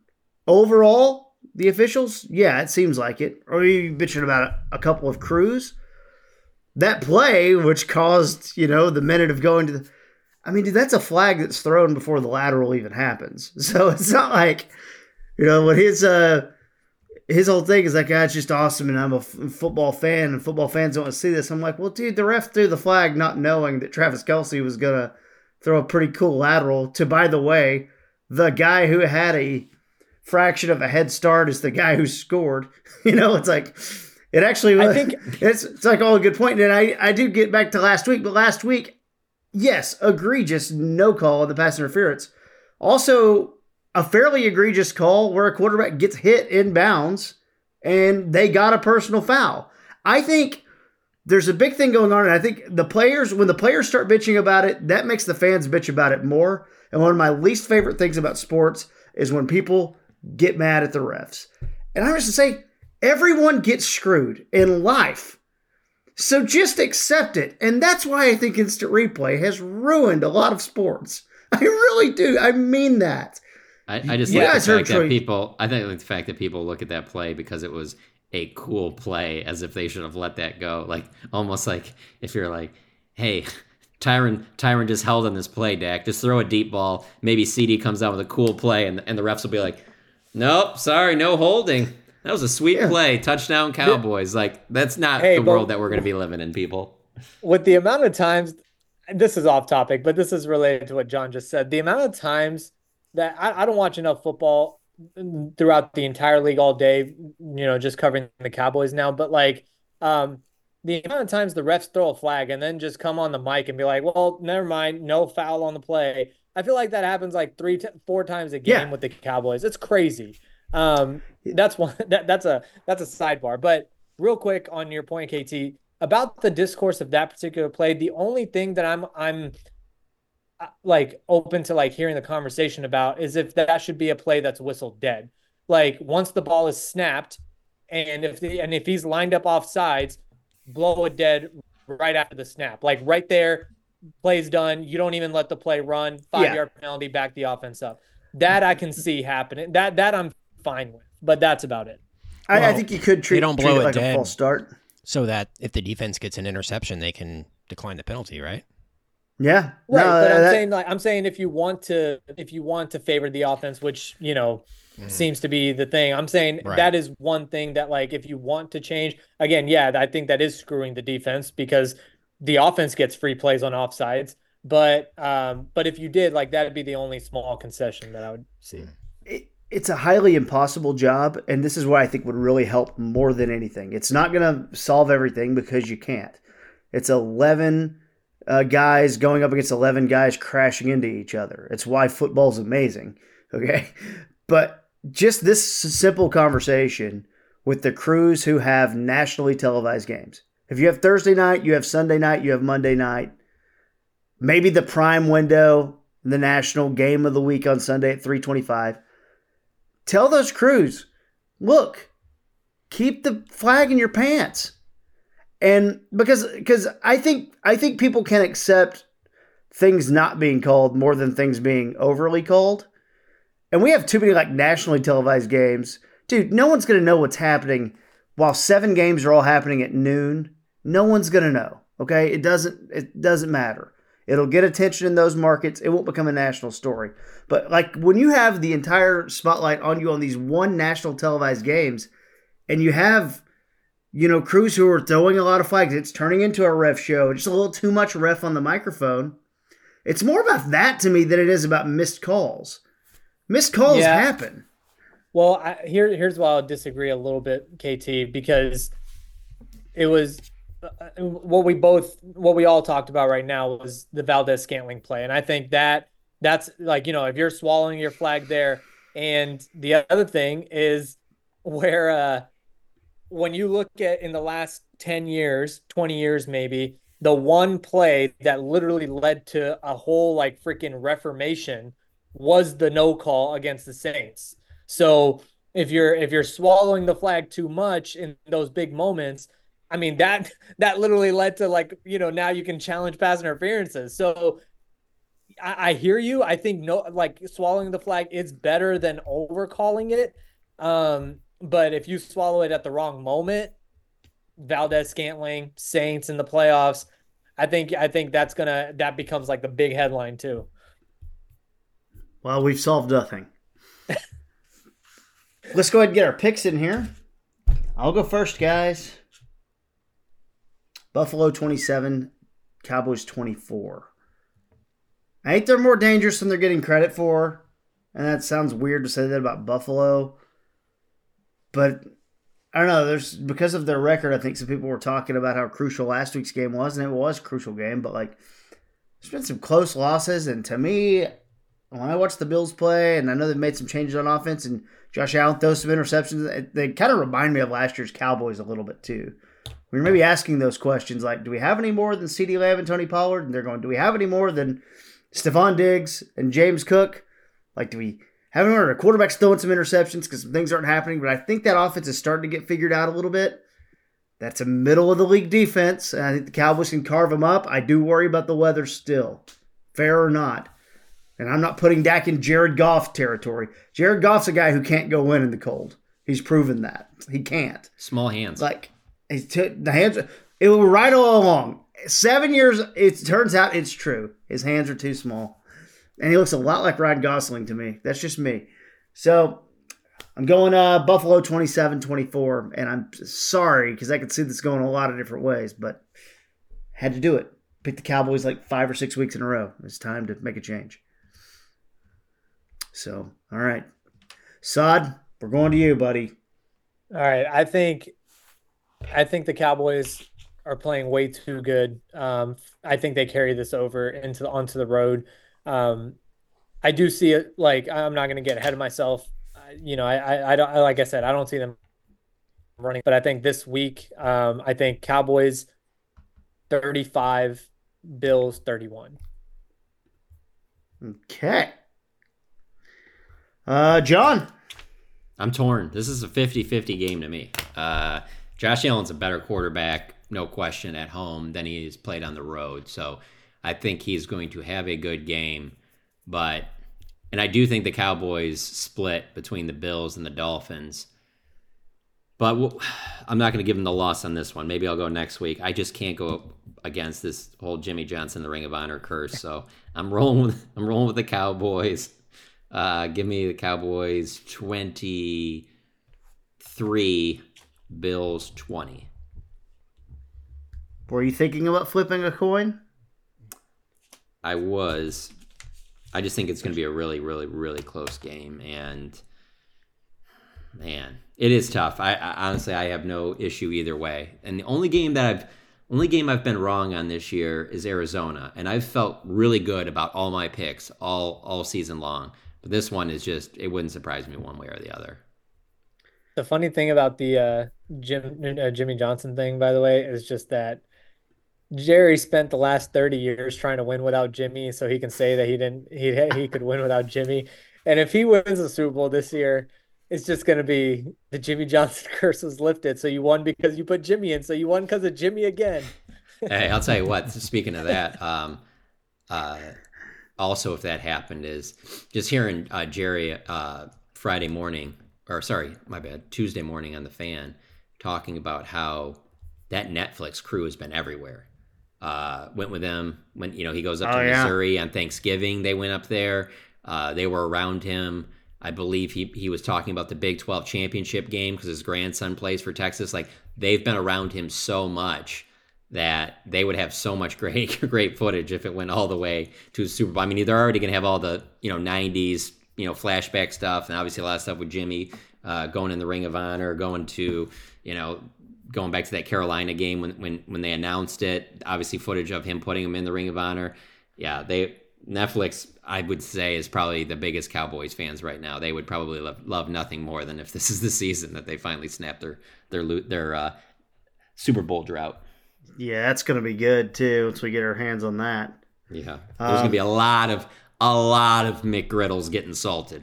overall the officials? Yeah, it seems like it. Or are we bitching about a, a couple of crews? That play, which caused, you know, the minute of going to the... I mean, dude, that's a flag that's thrown before the lateral even happens. So it's not like, you know, when his uh his whole thing is like, ah, it's just awesome, and I'm a f- football fan, and football fans don't want to see this. I'm like, well, dude, the ref threw the flag not knowing that Travis Kelce was gonna throw a pretty cool lateral to, by the way, the guy who had a fraction of a head start is the guy who scored. You know, it's like, it actually was, I think it's, it's like all a good point. And I, I do get back to last week, but last week, yes, egregious no call on the pass interference. Also, a fairly egregious call where a quarterback gets hit in bounds and they got a personal foul. I think there's a big thing going on, and I think the players, when the players start bitching about it, that makes the fans bitch about it more. And one of my least favorite things about sports is when people get mad at the refs. And I was to say, everyone gets screwed in life. So just accept it. And that's why I think instant replay has ruined a lot of sports. I really do. I mean that. I, I just You like guys the heard fact that Troy- people. I think like the fact that people look at that play because it was a cool play, as if they should have let that go. Like almost like if you're like, hey, Tyron, Tyron just held on this play, Dak. Just throw a deep ball. Maybe C D comes out with a cool play, and and the refs will be like, nope, sorry, no holding. That was a sweet Yeah. play, touchdown Cowboys. Like that's not Hey, the but- world that we're going to be living in, people. With the amount of times, this is off topic, but this is related to what John just said. The amount of times that I, I don't watch enough football throughout the entire league all day, you know, just covering the Cowboys now. But like, um, the amount of times the refs throw a flag and then just come on the mic and be like, well, never mind, no foul on the play. I feel like that happens like three, t- four times a game Yeah. with the Cowboys. It's crazy. Um, that's one, that, that's a, that's a sidebar, but real quick on your point, K T, about the discourse of that particular play, the only thing that I'm, I'm uh, like open to like hearing the conversation about is if that should be a play that's whistled dead. Like once the ball is snapped and if the, and if he's lined up off sides, blow it dead right after the snap, like right there, play's done. You don't even let the play run, five Yeah. yard penalty, back the offense up. That I can see happening. That, that I'm fine with, but that's about it. I, I Well, think you could treat, they don't treat blow it it like dead. a false start. So that if the defense gets an interception, they can decline the penalty, right? Yeah. Right, No, but I'm that- saying like I'm saying if you want to if you want to favor the offense, which you know seems to be the thing, I'm saying Right. that is one thing that like if you want to change again, yeah, I think that is screwing the defense because the offense gets free plays on offsides. But um, but if you did like that'd be the only small concession that I would see. it, it's a highly impossible job, and this is what I think would really help more than anything. It's not going to solve everything because you can't. It's eleven uh, guys going up against eleven guys crashing into each other. It's why football's amazing, okay? But just this simple conversation with the crews who have nationally televised games. If you have Thursday night, you have Sunday night, you have Monday night, maybe the prime window, the national game of the week on Sunday at three twenty-five. Tell those crews, look, keep the flag in your pants. And because because I think I think people can accept things not being called more than things being overly called. And we have too many like nationally televised games. Dude, no one's going to know what's happening while seven games are all happening at noon. No one's going to know, okay? It doesn't it doesn't matter. It'll get attention in those markets. It won't become a national story. But like when you have the entire spotlight on you on these one national televised games and you have, you know, crews who are throwing a lot of flags, it's turning into a ref show. Just a little too much ref on the microphone. It's more about that to me than it is about missed calls. Missed calls Yeah. happen. Well, I, here here's why I'll disagree a little bit, K T, because it was uh, what we both what we all talked about right now was the Valdez Scantling play, and I think that that's like, you know, if you're swallowing your flag there, and the other thing is where uh, when you look at in the last ten years, twenty years maybe, the one play that literally led to a whole like freaking reformation was the no call against the Saints. So if you're if you're swallowing the flag too much in those big moments, I mean that that literally led to like, you know, now you can challenge pass interferences. So I, I hear you. I think no like swallowing the flag is better than over calling it. Um, but if you swallow it at the wrong moment, Valdez Scantling, Saints in the playoffs, I think I think that's gonna that becomes like the big headline too. Well, we've solved nothing. Let's go ahead and get our picks in here. I'll go first, guys. Buffalo twenty-seven, Cowboys twenty-four. I think they're more dangerous than they're getting credit for. And that sounds weird to say that about Buffalo. But I don't know. There's because of their record, I think some people were talking about how crucial last week's game was, and it was a crucial game. But like, there's been some close losses, and to me, when I watch the Bills play, and I know they've made some changes on offense, and Josh Allen throws some interceptions, they kind of remind me of last year's Cowboys a little bit too. We were maybe asking those questions like, do we have any more than CeeDee Lamb and Tony Pollard? And they're going, do we have any more than Stephon Diggs and James Cook? Like, do we have any more? Our quarterback's throwing some interceptions because some things aren't happening, but I think that offense is starting to get figured out a little bit. That's a middle-of-the-league defense, and I think the Cowboys can carve them up. I do worry about the weather still, fair or not. And I'm not putting Dak in Jared Goff territory. Jared Goff's a guy who can't go in in the cold. He's proven that. He can't. Small hands. Like, he's t- the hands, it will right all along. Seven years, it turns out it's true. His hands are too small. And he looks a lot like Ryan Gosling to me. That's just me. So, I'm going uh, Buffalo twenty-seven twenty-four. And I'm sorry, because I could see this going a lot of different ways, but had to do it. Picked the Cowboys like five or six weeks in a row. It's time to make a change. So, all right. Sod, we're going to you, buddy. All right. I think I think the Cowboys are playing way too good. Um, I think they carry this over into the, onto the road. Um, I do see it. Like, I'm not going to get ahead of myself. You know, I, I, I don't, like I said, I don't see them running, but I think this week, um, I think Cowboys thirty-five, Bills thirty-one. Okay. Uh, John. I'm torn. This is a fifty-fifty game to me. Uh, Josh Allen's a better quarterback, no question, at home than he has played on the road. So I think he's going to have a good game. But, and I do think the Cowboys split between the Bills and the Dolphins. But we'll, I'm not going to give them the loss on this one. Maybe I'll go next week. I just can't go against this whole Jimmy Johnson, the Ring of Honor curse. So I'm rolling with, I'm rolling with the Cowboys. Uh, give me the Cowboys twenty-three, Bills twenty. Were you thinking about flipping a coin? I was. I just think it's going to be a really, really, really close game. And, man, it is tough. I, I honestly, I have no issue either way. And the only game that I've only game I've been wrong on this year is Arizona. And I've felt really good about all my picks all, all season long. But this one is just, it wouldn't surprise me one way or the other. The funny thing about the uh, Jim, uh, Jimmy Johnson thing, by the way, is just that Jerry spent the last thirty years trying to win without Jimmy, so he can say that he didn't, he he could win without Jimmy. And if he wins the Super Bowl this year, it's just going to be the Jimmy Johnson curse was lifted. So you won because you put Jimmy in. So you won because of Jimmy again. Hey, I'll tell you what, speaking of that, um, uh, also, if that happened, is just hearing uh, Jerry uh, Friday morning, or sorry, my bad, Tuesday morning on The Fan, talking about how that Netflix crew has been everywhere. Uh, went with them when, you know, he goes up oh, to yeah. Missouri on Thanksgiving. They went up there. Uh, they were around him. I believe he, he was talking about the Big twelve championship game because his grandson plays for Texas. Like, they've been around him so much that they would have so much great great footage if it went all the way to the Super Bowl. I mean, they're already going to have all the, you know, nineties, you know, flashback stuff, and obviously a lot of stuff with Jimmy uh, going in the Ring of Honor, going to, you know, going back to that Carolina game when when when they announced it, obviously footage of him putting him in the Ring of Honor. Yeah, they Netflix, I would say, is probably the biggest Cowboys fans right now. They would probably love, love nothing more than if this is the season that they finally snap their their their uh, Super Bowl drought. Yeah, that's going to be good, too, once we get our hands on that. Yeah. There's um, going to be a lot of, a lot of McGriddles getting salted.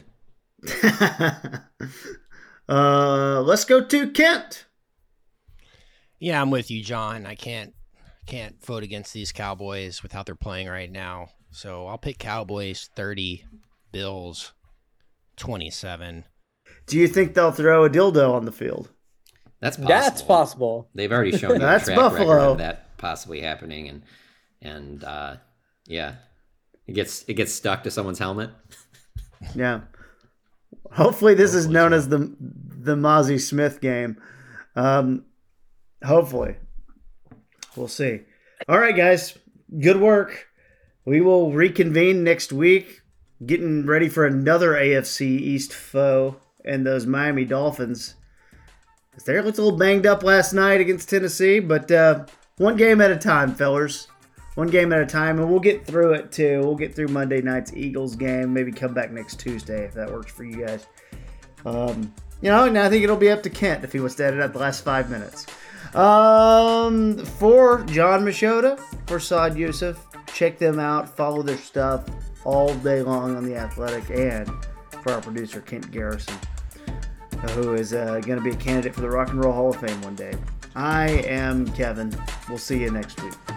uh, let's go to Kent. Yeah, I'm with you, John. I can't, can't vote against these Cowboys with how they're playing right now. So I'll pick Cowboys thirty, Bills twenty-seven. Do you think they'll throw a dildo on the field? That's possible. That's possible. They've already shown you That's a track Buffalo. record of that possibly happening. And and uh, yeah, it gets it gets stuck to someone's helmet. Yeah. Hopefully this hopefully is known so. as the the Mozzie Smith game. Um, hopefully. We'll see. All right, guys. Good work. We will reconvene next week, getting ready for another A F C East foe and those Miami Dolphins. They looked a little banged up last night against Tennessee, but uh, one game at a time, fellers. One game at a time, and we'll get through it, too. We'll get through Monday night's Eagles game, maybe come back next Tuesday if that works for you guys. Um, you know, and I think it'll be up to Kent if he wants to edit out the last five minutes. Um, for John Machota, for Saad Youssef, check them out. Follow their stuff all day long on The Athletic, and for our producer, Kent Garrison, who is uh, going to be a candidate for the Rock and Roll Hall of Fame one day. I am Kevin. We'll see you next week.